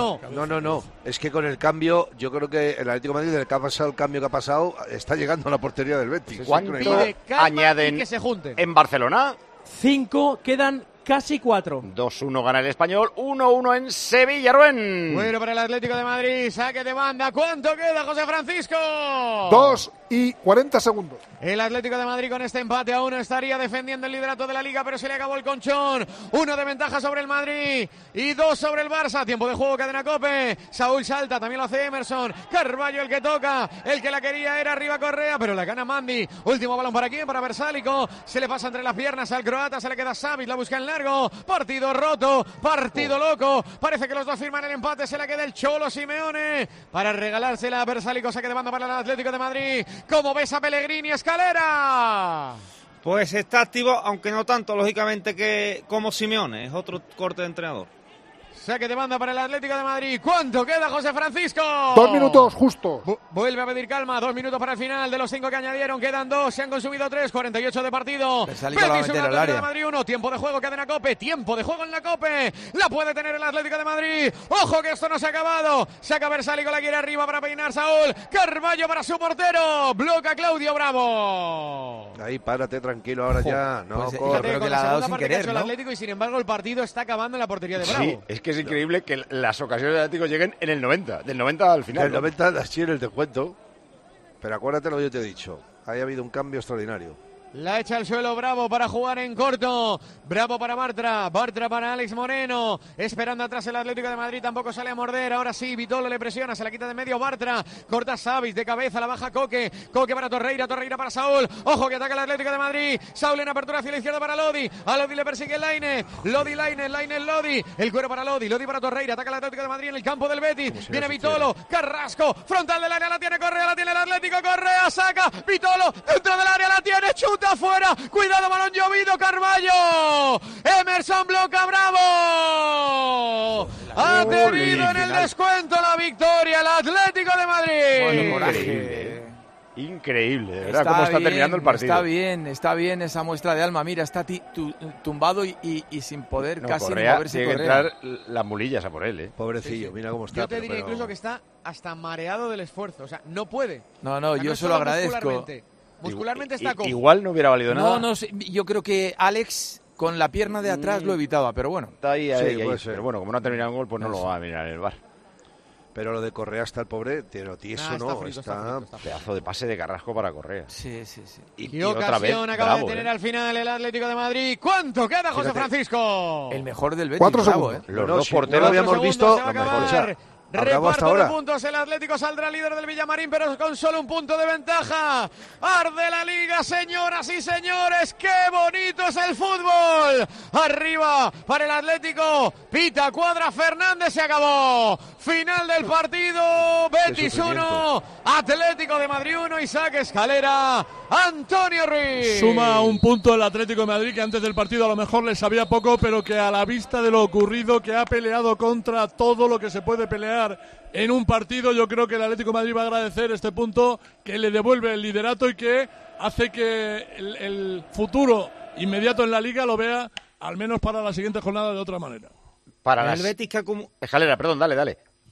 No. Es que con el cambio, yo creo que el Atlético de Madrid, del que ha pasado el cambio que ha pasado, está llegando a la portería del Betis. ¿Cuánto añaden que se junten en Barcelona? 5, quedan casi 4. 2-1 gana el Español, 1-1 en Sevilla, Rubén. Bueno, para el Atlético de Madrid, saque de banda. ¿Cuánto queda, José Francisco? 2 y 40 segundos. El Atlético de Madrid con este empate a 1 estaría defendiendo el liderato de la Liga, pero se le acabó el colchón. 1 de ventaja sobre el Madrid y 2 sobre el Barça. Tiempo de juego, cadena COPE. Saúl salta, también lo hace Emerson. Carballo el que toca, el que la quería era arriba Correa, pero la gana Mandi. Último balón para quién, para Versálico. Se le pasa entre las piernas al croata, se le queda Savic, la busca en largo. Partido roto, partido loco. Parece que los dos firman el empate, se le queda el Cholo Simeone para regalársela a Versálico. Saque de banda para el Atlético de Madrid. ¿Cómo ves a Pellegrini, Escalera? Pues está activo, aunque no tanto, lógicamente, que como Simeone. Es otro corte de entrenador. Saque de banda para el Atlético de Madrid. ¿Cuánto queda, José Francisco? 2 minutos, justo. Vuelve a pedir calma. 2 minutos para el final. De los 5 que añadieron, quedan 2. Se han consumido 3. 48 de partido. Betis 1, Atlético de Madrid 1. Tiempo de juego, cadena COPE. Tiempo de juego en la COPE. La puede tener el Atlético de Madrid. Ojo que esto no se ha acabado. Saca Versálico, la quiere arriba para peinar Saúl. Carballo para su portero. Bloca Claudio Bravo. Ahí, párate tranquilo ahora ya. No, pues, creo que la ha dado sin querer, ¿no? El Atlético, y sin embargo el partido está acabando en la portería de Bravo. Sí, es que es increíble que las ocasiones del Atlético lleguen en el 90, del 90 al final. Del 90 sí en el descuento. Pero acuérdate lo que yo te he dicho. Ahí ha habido un cambio extraordinario. La echa al suelo Bravo para jugar en corto. Bravo para Bartra. Bartra para Alex Moreno. Esperando atrás el Atlético de Madrid. Tampoco sale a morder. Ahora sí, Vitolo le presiona. Se la quita de medio Bartra. Corta Savic de cabeza. La baja Coque. Coque para Torreira. Torreira para Saúl. Ojo que ataca el Atlético de Madrid. Saúl en apertura hacia la izquierda para Lodi. A Lodi le persigue Lainez. Lodi, Lainez. Lainez, Lodi. El cuero para Lodi. Lodi para Torreira. Ataca el Atlético de Madrid en el campo del Betis. Viene Vitolo. Carrasco. Frontal del área. La tiene Correa. La tiene el Atlético. Correa. Saca. Vitolo. Dentro del área. La tiene. Chuta afuera. Cuidado, balón llovido, Carballo. Emerson bloca, Bravo. Ha tenido en el descuento la victoria el Atlético de Madrid. Increíble, de verdad, cómo está terminando el partido. Está bien esa muestra de alma. Mira, está tumbado y sin poder casi Correa, moverse. Tiene que entrar las mulillas a por él, Pobrecillo, mira cómo está. Yo te diría incluso que está hasta mareado del esfuerzo. O sea, no puede. No, yo se lo agradezco. Muscularmente está cojo. Igual no hubiera valido nada. No sé, yo creo que Alex con la pierna de atrás lo evitaba, pero bueno. Está ahí. Pero bueno, como no ha terminado el gol, pues no lo va a mirar el VAR. Pero lo de Correa está el pobre, pero tieso no, está pedazo de pase de Carrasco para Correa. Sí. Y otra vez, acaba de tener al final el Atlético de Madrid. ¿Cuánto queda, José Francisco? El mejor del Betis. 4 segundos. Los dos porteros lo habíamos visto. Reparto de puntos, el Atlético saldrá líder del Villamarín, pero con solo un punto de ventaja. Arde la Liga, señoras y señores, qué bonito es el fútbol. Arriba para el Atlético, pita, cuadra Fernández, se acabó. Final del partido, Betis 1, Atlético de Madrid 1, Isaac Escalera, Antonio Ruiz. Suma un punto el Atlético de Madrid, que antes del partido a lo mejor le sabía poco, pero que a la vista de lo ocurrido, que ha peleado contra todo lo que se puede pelear en un partido, yo creo que el Atlético de Madrid va a agradecer este punto que le devuelve el liderato y que hace que el futuro inmediato en la Liga lo vea, al menos para la siguiente jornada, de otra manera. Para el Betis que Escalera, perdón, dale.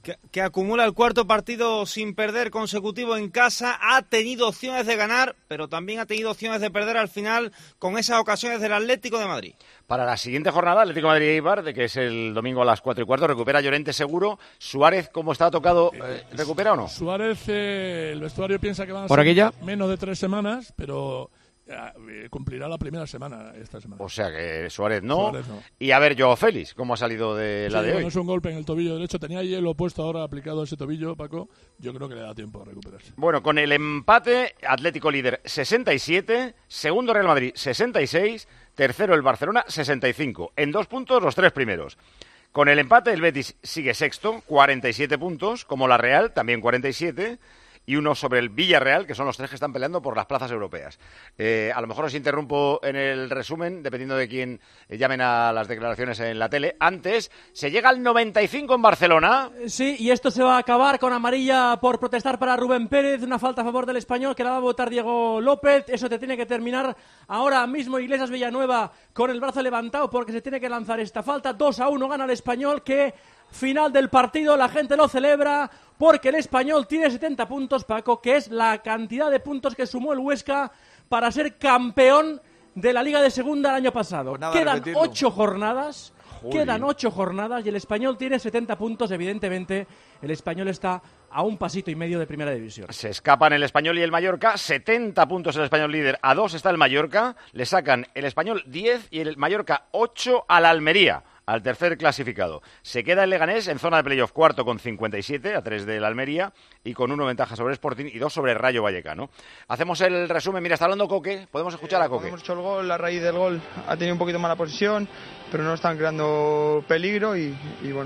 Que acumula el cuarto partido sin perder consecutivo en casa, ha tenido opciones de ganar, pero también ha tenido opciones de perder al final con esas ocasiones del Atlético de Madrid. Para la siguiente jornada, Atlético de Madrid-Eibar, de que es el domingo a las 4:15, recupera Llorente seguro. Suárez, ¿cómo está tocado? ¿Recupera o no? Suárez, el vestuario piensa que van a ¿Por ser aquí ya? menos de 3 semanas, pero cumplirá la primera semana esta semana. O sea que Suárez no. Suárez no. Y a ver, Joao Félix, ¿cómo ha salido de la de hoy? Es un golpe en el tobillo derecho. Tenía hielo puesto ahora aplicado a ese tobillo, Paco. Yo creo que le da tiempo a recuperarse. Bueno, con el empate, Atlético líder 67, segundo Real Madrid 66, tercero el Barcelona 65. En 2 puntos los 3 primeros. Con el empate, el Betis sigue sexto, 47 puntos, como la Real, también 47. Y uno sobre el Villarreal, que son los 3 que están peleando por las plazas europeas. A lo mejor os interrumpo en el resumen, dependiendo de quién llamen a las declaraciones en la tele. Antes, se llega al 95 en Barcelona. Sí, y esto se va a acabar con amarilla por protestar para Rubén Pérez, una falta a favor del Español que la va a votar Diego López. Eso te tiene que terminar ahora mismo Iglesias Villanueva con el brazo levantado porque se tiene que lanzar esta falta. 2-1 gana el Español, que final del partido, la gente lo celebra porque el Español tiene 70 puntos, Paco, que es la cantidad de puntos que sumó el Huesca para ser campeón de la Liga de Segunda el año pasado. Pues Quedan 8 jornadas. Quedan 8 jornadas y el Español tiene 70 puntos. Evidentemente, el Español está a un pasito y medio de Primera División. Se escapan el Español y el Mallorca. 70 puntos el Español líder. A 2 está el Mallorca. Le sacan el Español 10 y el Mallorca 8 al Almería, al tercer clasificado. Se queda el Leganés en zona de playoff cuarto con 57, a 3 del Almería, y con 1 ventaja sobre Sporting y 2 sobre Rayo Vallecano. Hacemos el resumen. Mira, está hablando Coque. Podemos escuchar a Coque. Hemos hecho el gol, a raíz del gol ha tenido un poquito mala posición, pero no están creando peligro y bueno,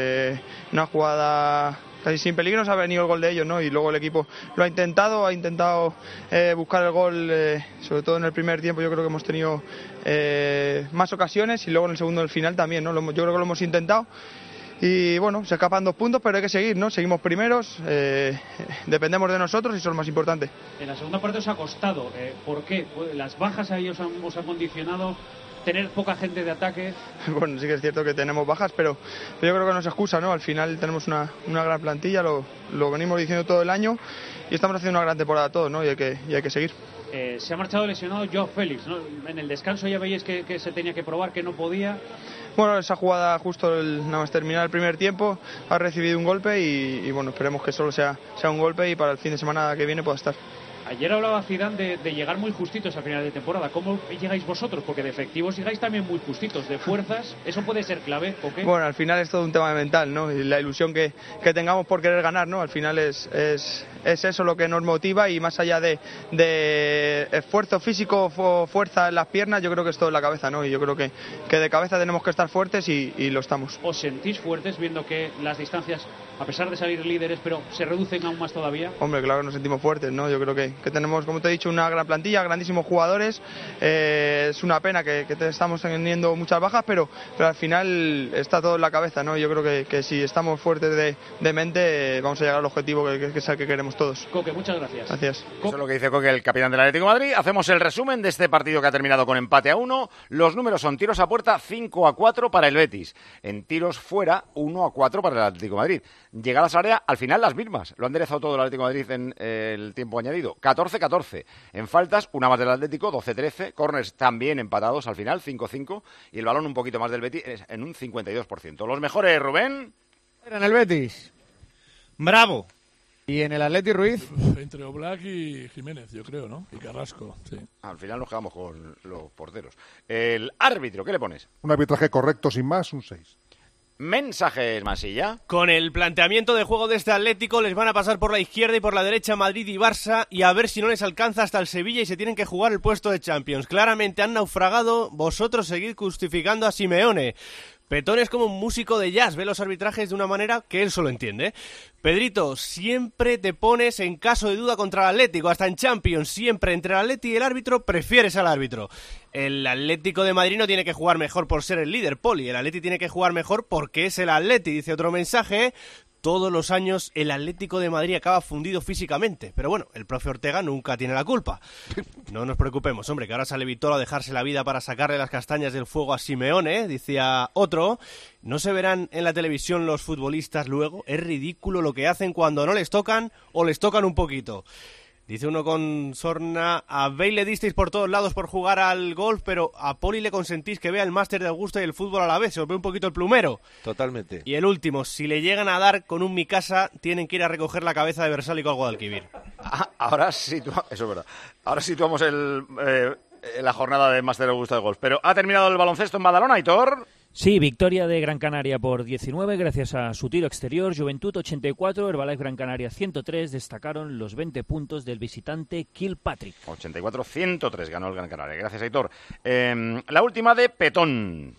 una jugada casi sin peligro se ha venido el gol de ellos, ¿no? Y luego el equipo lo ha intentado buscar el gol, sobre todo en el primer tiempo. Yo creo que hemos tenido más ocasiones y luego en el segundo, en el final también, ¿no? Yo creo que lo hemos intentado. Y bueno, se escapan 2 puntos, pero hay que seguir, ¿no? Seguimos primeros, dependemos de nosotros y eso es lo más importante. En la segunda parte os ha costado. ¿Por qué? Las bajas ahí os han condicionado. Tener poca gente de ataque. Bueno, sí que es cierto que tenemos bajas, pero yo creo que no es excusa, ¿no? Al final tenemos una gran plantilla, lo venimos diciendo todo el año y estamos haciendo una gran temporada todos, ¿no? Y hay que seguir. Se ha marchado lesionado Joao Félix, ¿no? En el descanso ya veíais que se tenía que probar, que no podía. Bueno, esa jugada justo nada más terminar el primer tiempo ha recibido un golpe y bueno, esperemos que solo sea un golpe y para el fin de semana que viene pueda estar. Ayer hablaba Zidane de llegar muy justitos al final de temporada. ¿Cómo llegáis vosotros? Porque de efectivos llegáis también muy justitos. ¿De fuerzas? ¿Eso puede ser clave o qué? Bueno, al final es todo un tema mental, ¿no? Y la ilusión que tengamos por querer ganar, ¿no? Al final es eso lo que nos motiva y más allá de esfuerzo físico o fuerza en las piernas, yo creo que es todo en la cabeza, ¿no? Y yo creo que de cabeza tenemos que estar fuertes y lo estamos. ¿Os sentís fuertes viendo que las distancias, a pesar de salir líderes, pero se reducen aún más todavía? Hombre, claro que nos sentimos fuertes, ¿no? Yo creo que tenemos, como te he dicho, una gran plantilla, grandísimos jugadores. Es una pena que estamos teniendo muchas bajas, pero al final está todo en la cabeza, ¿no? Yo creo que si estamos fuertes de mente, vamos a llegar al objetivo que es el que queremos todos. Coque, muchas gracias. Gracias. Eso es lo que dice Coque, el capitán del Atlético de Madrid. Hacemos el resumen de este partido que ha terminado con empate a 1. Los números son tiros a puerta 5-4 para el Betis. En tiros fuera 1-4 para el Atlético de Madrid. Llegadas al área, al final las mismas. Lo ha enderezado todo el Atlético de Madrid en el tiempo añadido. 14-14. En faltas, una más del Atlético, 12-13. Corners también empatados al final, 5-5. Y el balón un poquito más del Betis en un 52%. Los mejores, Rubén. En el Betis. ¡Bravo! Y en el Atleti Ruiz. Entre Oblak y Jiménez, yo creo, ¿no? Y Carrasco, sí. Al final nos quedamos con los porteros. El árbitro, ¿qué le pones? Un arbitraje correcto, sin más, un 6. Mensajes, Masilla. Con el planteamiento de juego de este Atlético les van a pasar por la izquierda y por la derecha Madrid y Barça y a ver si no les alcanza hasta el Sevilla y se tienen que jugar el puesto de Champions. Claramente han naufragado, vosotros seguid justificando a Simeone. Petón es como un músico de jazz, ve los arbitrajes de una manera que él solo entiende. Pedrito, siempre te pones en caso de duda contra el Atlético, hasta en Champions, siempre entre el Atleti y el árbitro prefieres al árbitro. El Atlético de Madrid no tiene que jugar mejor por ser el líder, Poli, el Atleti tiene que jugar mejor porque es el Atleti, dice otro mensaje. todos los años el Atlético de Madrid acaba fundido físicamente. Pero bueno, el profe Ortega nunca tiene la culpa. No nos preocupemos, hombre, que ahora sale Vitolo a dejarse la vida para sacarle las castañas del fuego a Simeone, decía otro. ¿No se verán en la televisión los futbolistas luego? Es ridículo lo que hacen cuando no les tocan o les tocan un poquito. Dice uno con sorna, a Bale le disteis por todos lados por jugar al golf, pero a Poli le consentís que vea el máster de Augusta y el fútbol a la vez, se os ve un poquito el plumero. Totalmente. Y el último, si le llegan a dar con un Mikasa, tienen que ir a recoger la cabeza de Versálico al Guadalquivir. Ahora situamos, eso es verdad. Ahora situamos la jornada de máster de Augusta de golf. Pero ha terminado el baloncesto en Badalona, Aitor. Sí, victoria de Gran Canaria por 19 gracias a su tiro exterior. Juventud 84, Herbalife Gran Canaria 103. Destacaron los 20 puntos del visitante Kilpatrick. 84-103 ganó el Gran Canaria. Gracias, Aitor. La última de Petón.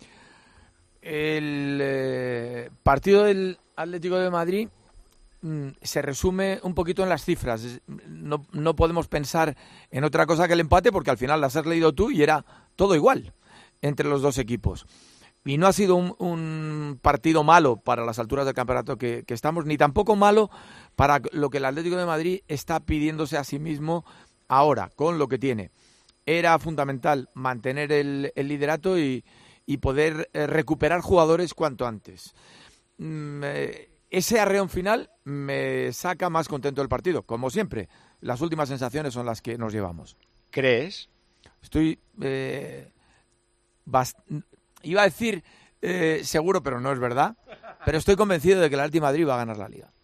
El partido del Atlético de Madrid se resume un poquito en las cifras. No podemos pensar en otra cosa que el empate porque al final las has leído tú y era todo igual entre los dos equipos. Y no ha sido un partido malo para las alturas del campeonato que estamos, ni tampoco malo para lo que el Atlético de Madrid está pidiéndose a sí mismo ahora, con lo que tiene. Era fundamental mantener el liderato y poder recuperar jugadores cuanto antes. Ese arreón final me saca más contento del partido, como siempre. Las últimas sensaciones son las que nos llevamos. ¿Crees? Estoy... Iba a decir seguro, pero no es verdad. Pero estoy convencido de que el Atlético de Madrid va a ganar la Liga.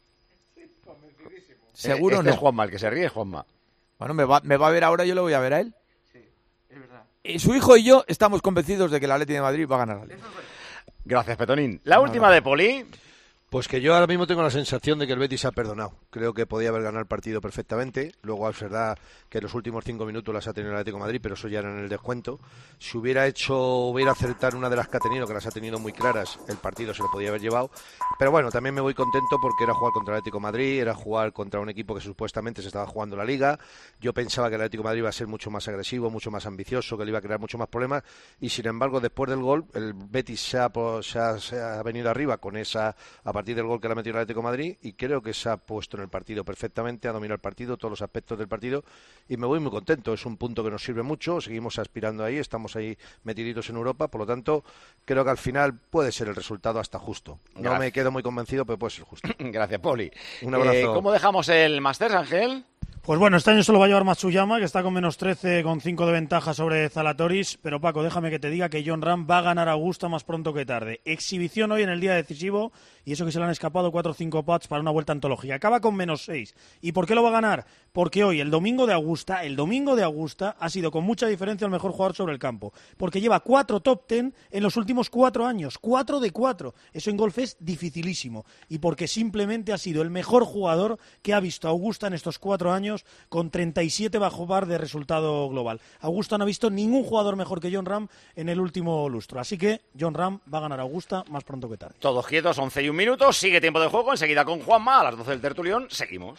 Seguro no. Es Juanma, el que se ríe es Juanma. Bueno, me va a ver ahora, yo le voy a ver a él. Sí, es verdad. Su hijo y yo estamos convencidos de que el Atlético de Madrid va a ganar la Liga. Gracias, Petonín. La última de Poli. Pues que yo ahora mismo tengo la sensación de que el Betis se ha perdonado. Creo que podía haber ganado el partido perfectamente. Luego es verdad que en los últimos 5 minutos las ha tenido el Atlético de Madrid, pero eso ya era en el descuento. Si hubiera acertado una de las que ha tenido, que las ha tenido muy claras, el partido se lo podía haber llevado. Pero bueno, también me voy contento porque era jugar contra el Atlético de Madrid, era jugar contra un equipo que supuestamente se estaba jugando la Liga. Yo pensaba que el Atlético de Madrid iba a ser mucho más agresivo, mucho más ambicioso, que le iba a crear mucho más problemas. Y sin embargo, después del gol, el Betis se ha venido arriba con esa, a partir del gol que le ha metido el Atlético de Madrid, y creo que se ha puesto en el partido perfectamente, ha dominado el partido, todos los aspectos del partido, y me voy muy contento. Es un punto que nos sirve mucho, seguimos aspirando ahí, estamos ahí metiditos en Europa, por lo tanto creo que al final puede ser el resultado hasta justo. No me quedo muy convencido, pero puede ser justo. Gracias, Poli. Un abrazo. ¿Cómo dejamos el Masters, Ángel? Pues bueno, este año se lo va a llevar Matsuyama, que está con menos 13, con 5 de ventaja sobre Zalatoris. Pero Paco, déjame que te diga que Jon Rahm va a ganar a Augusta más pronto que tarde. Exhibición hoy en el día decisivo, y eso que se le han escapado 4 o 5 putts para una vuelta antológica. Acaba con menos 6. ¿Y por qué lo va a ganar? Porque hoy, el domingo de Augusta, ha sido con mucha diferencia el mejor jugador sobre el campo. Porque lleva 4 top 10 en los últimos 4 años. 4 de 4. Eso en golf es dificilísimo. Y porque simplemente ha sido el mejor jugador que ha visto Augusta en estos 4 años, con 37 bajo par de resultado global. Augusta no ha visto ningún jugador mejor que Jon Rahm en el último lustro. Así que Jon Rahm va a ganar a Augusta más pronto que tarde. Todos quietos, 11 y 1 minuto. Sigue tiempo de juego. Enseguida con Juanma a las 12 del tertulión. Seguimos.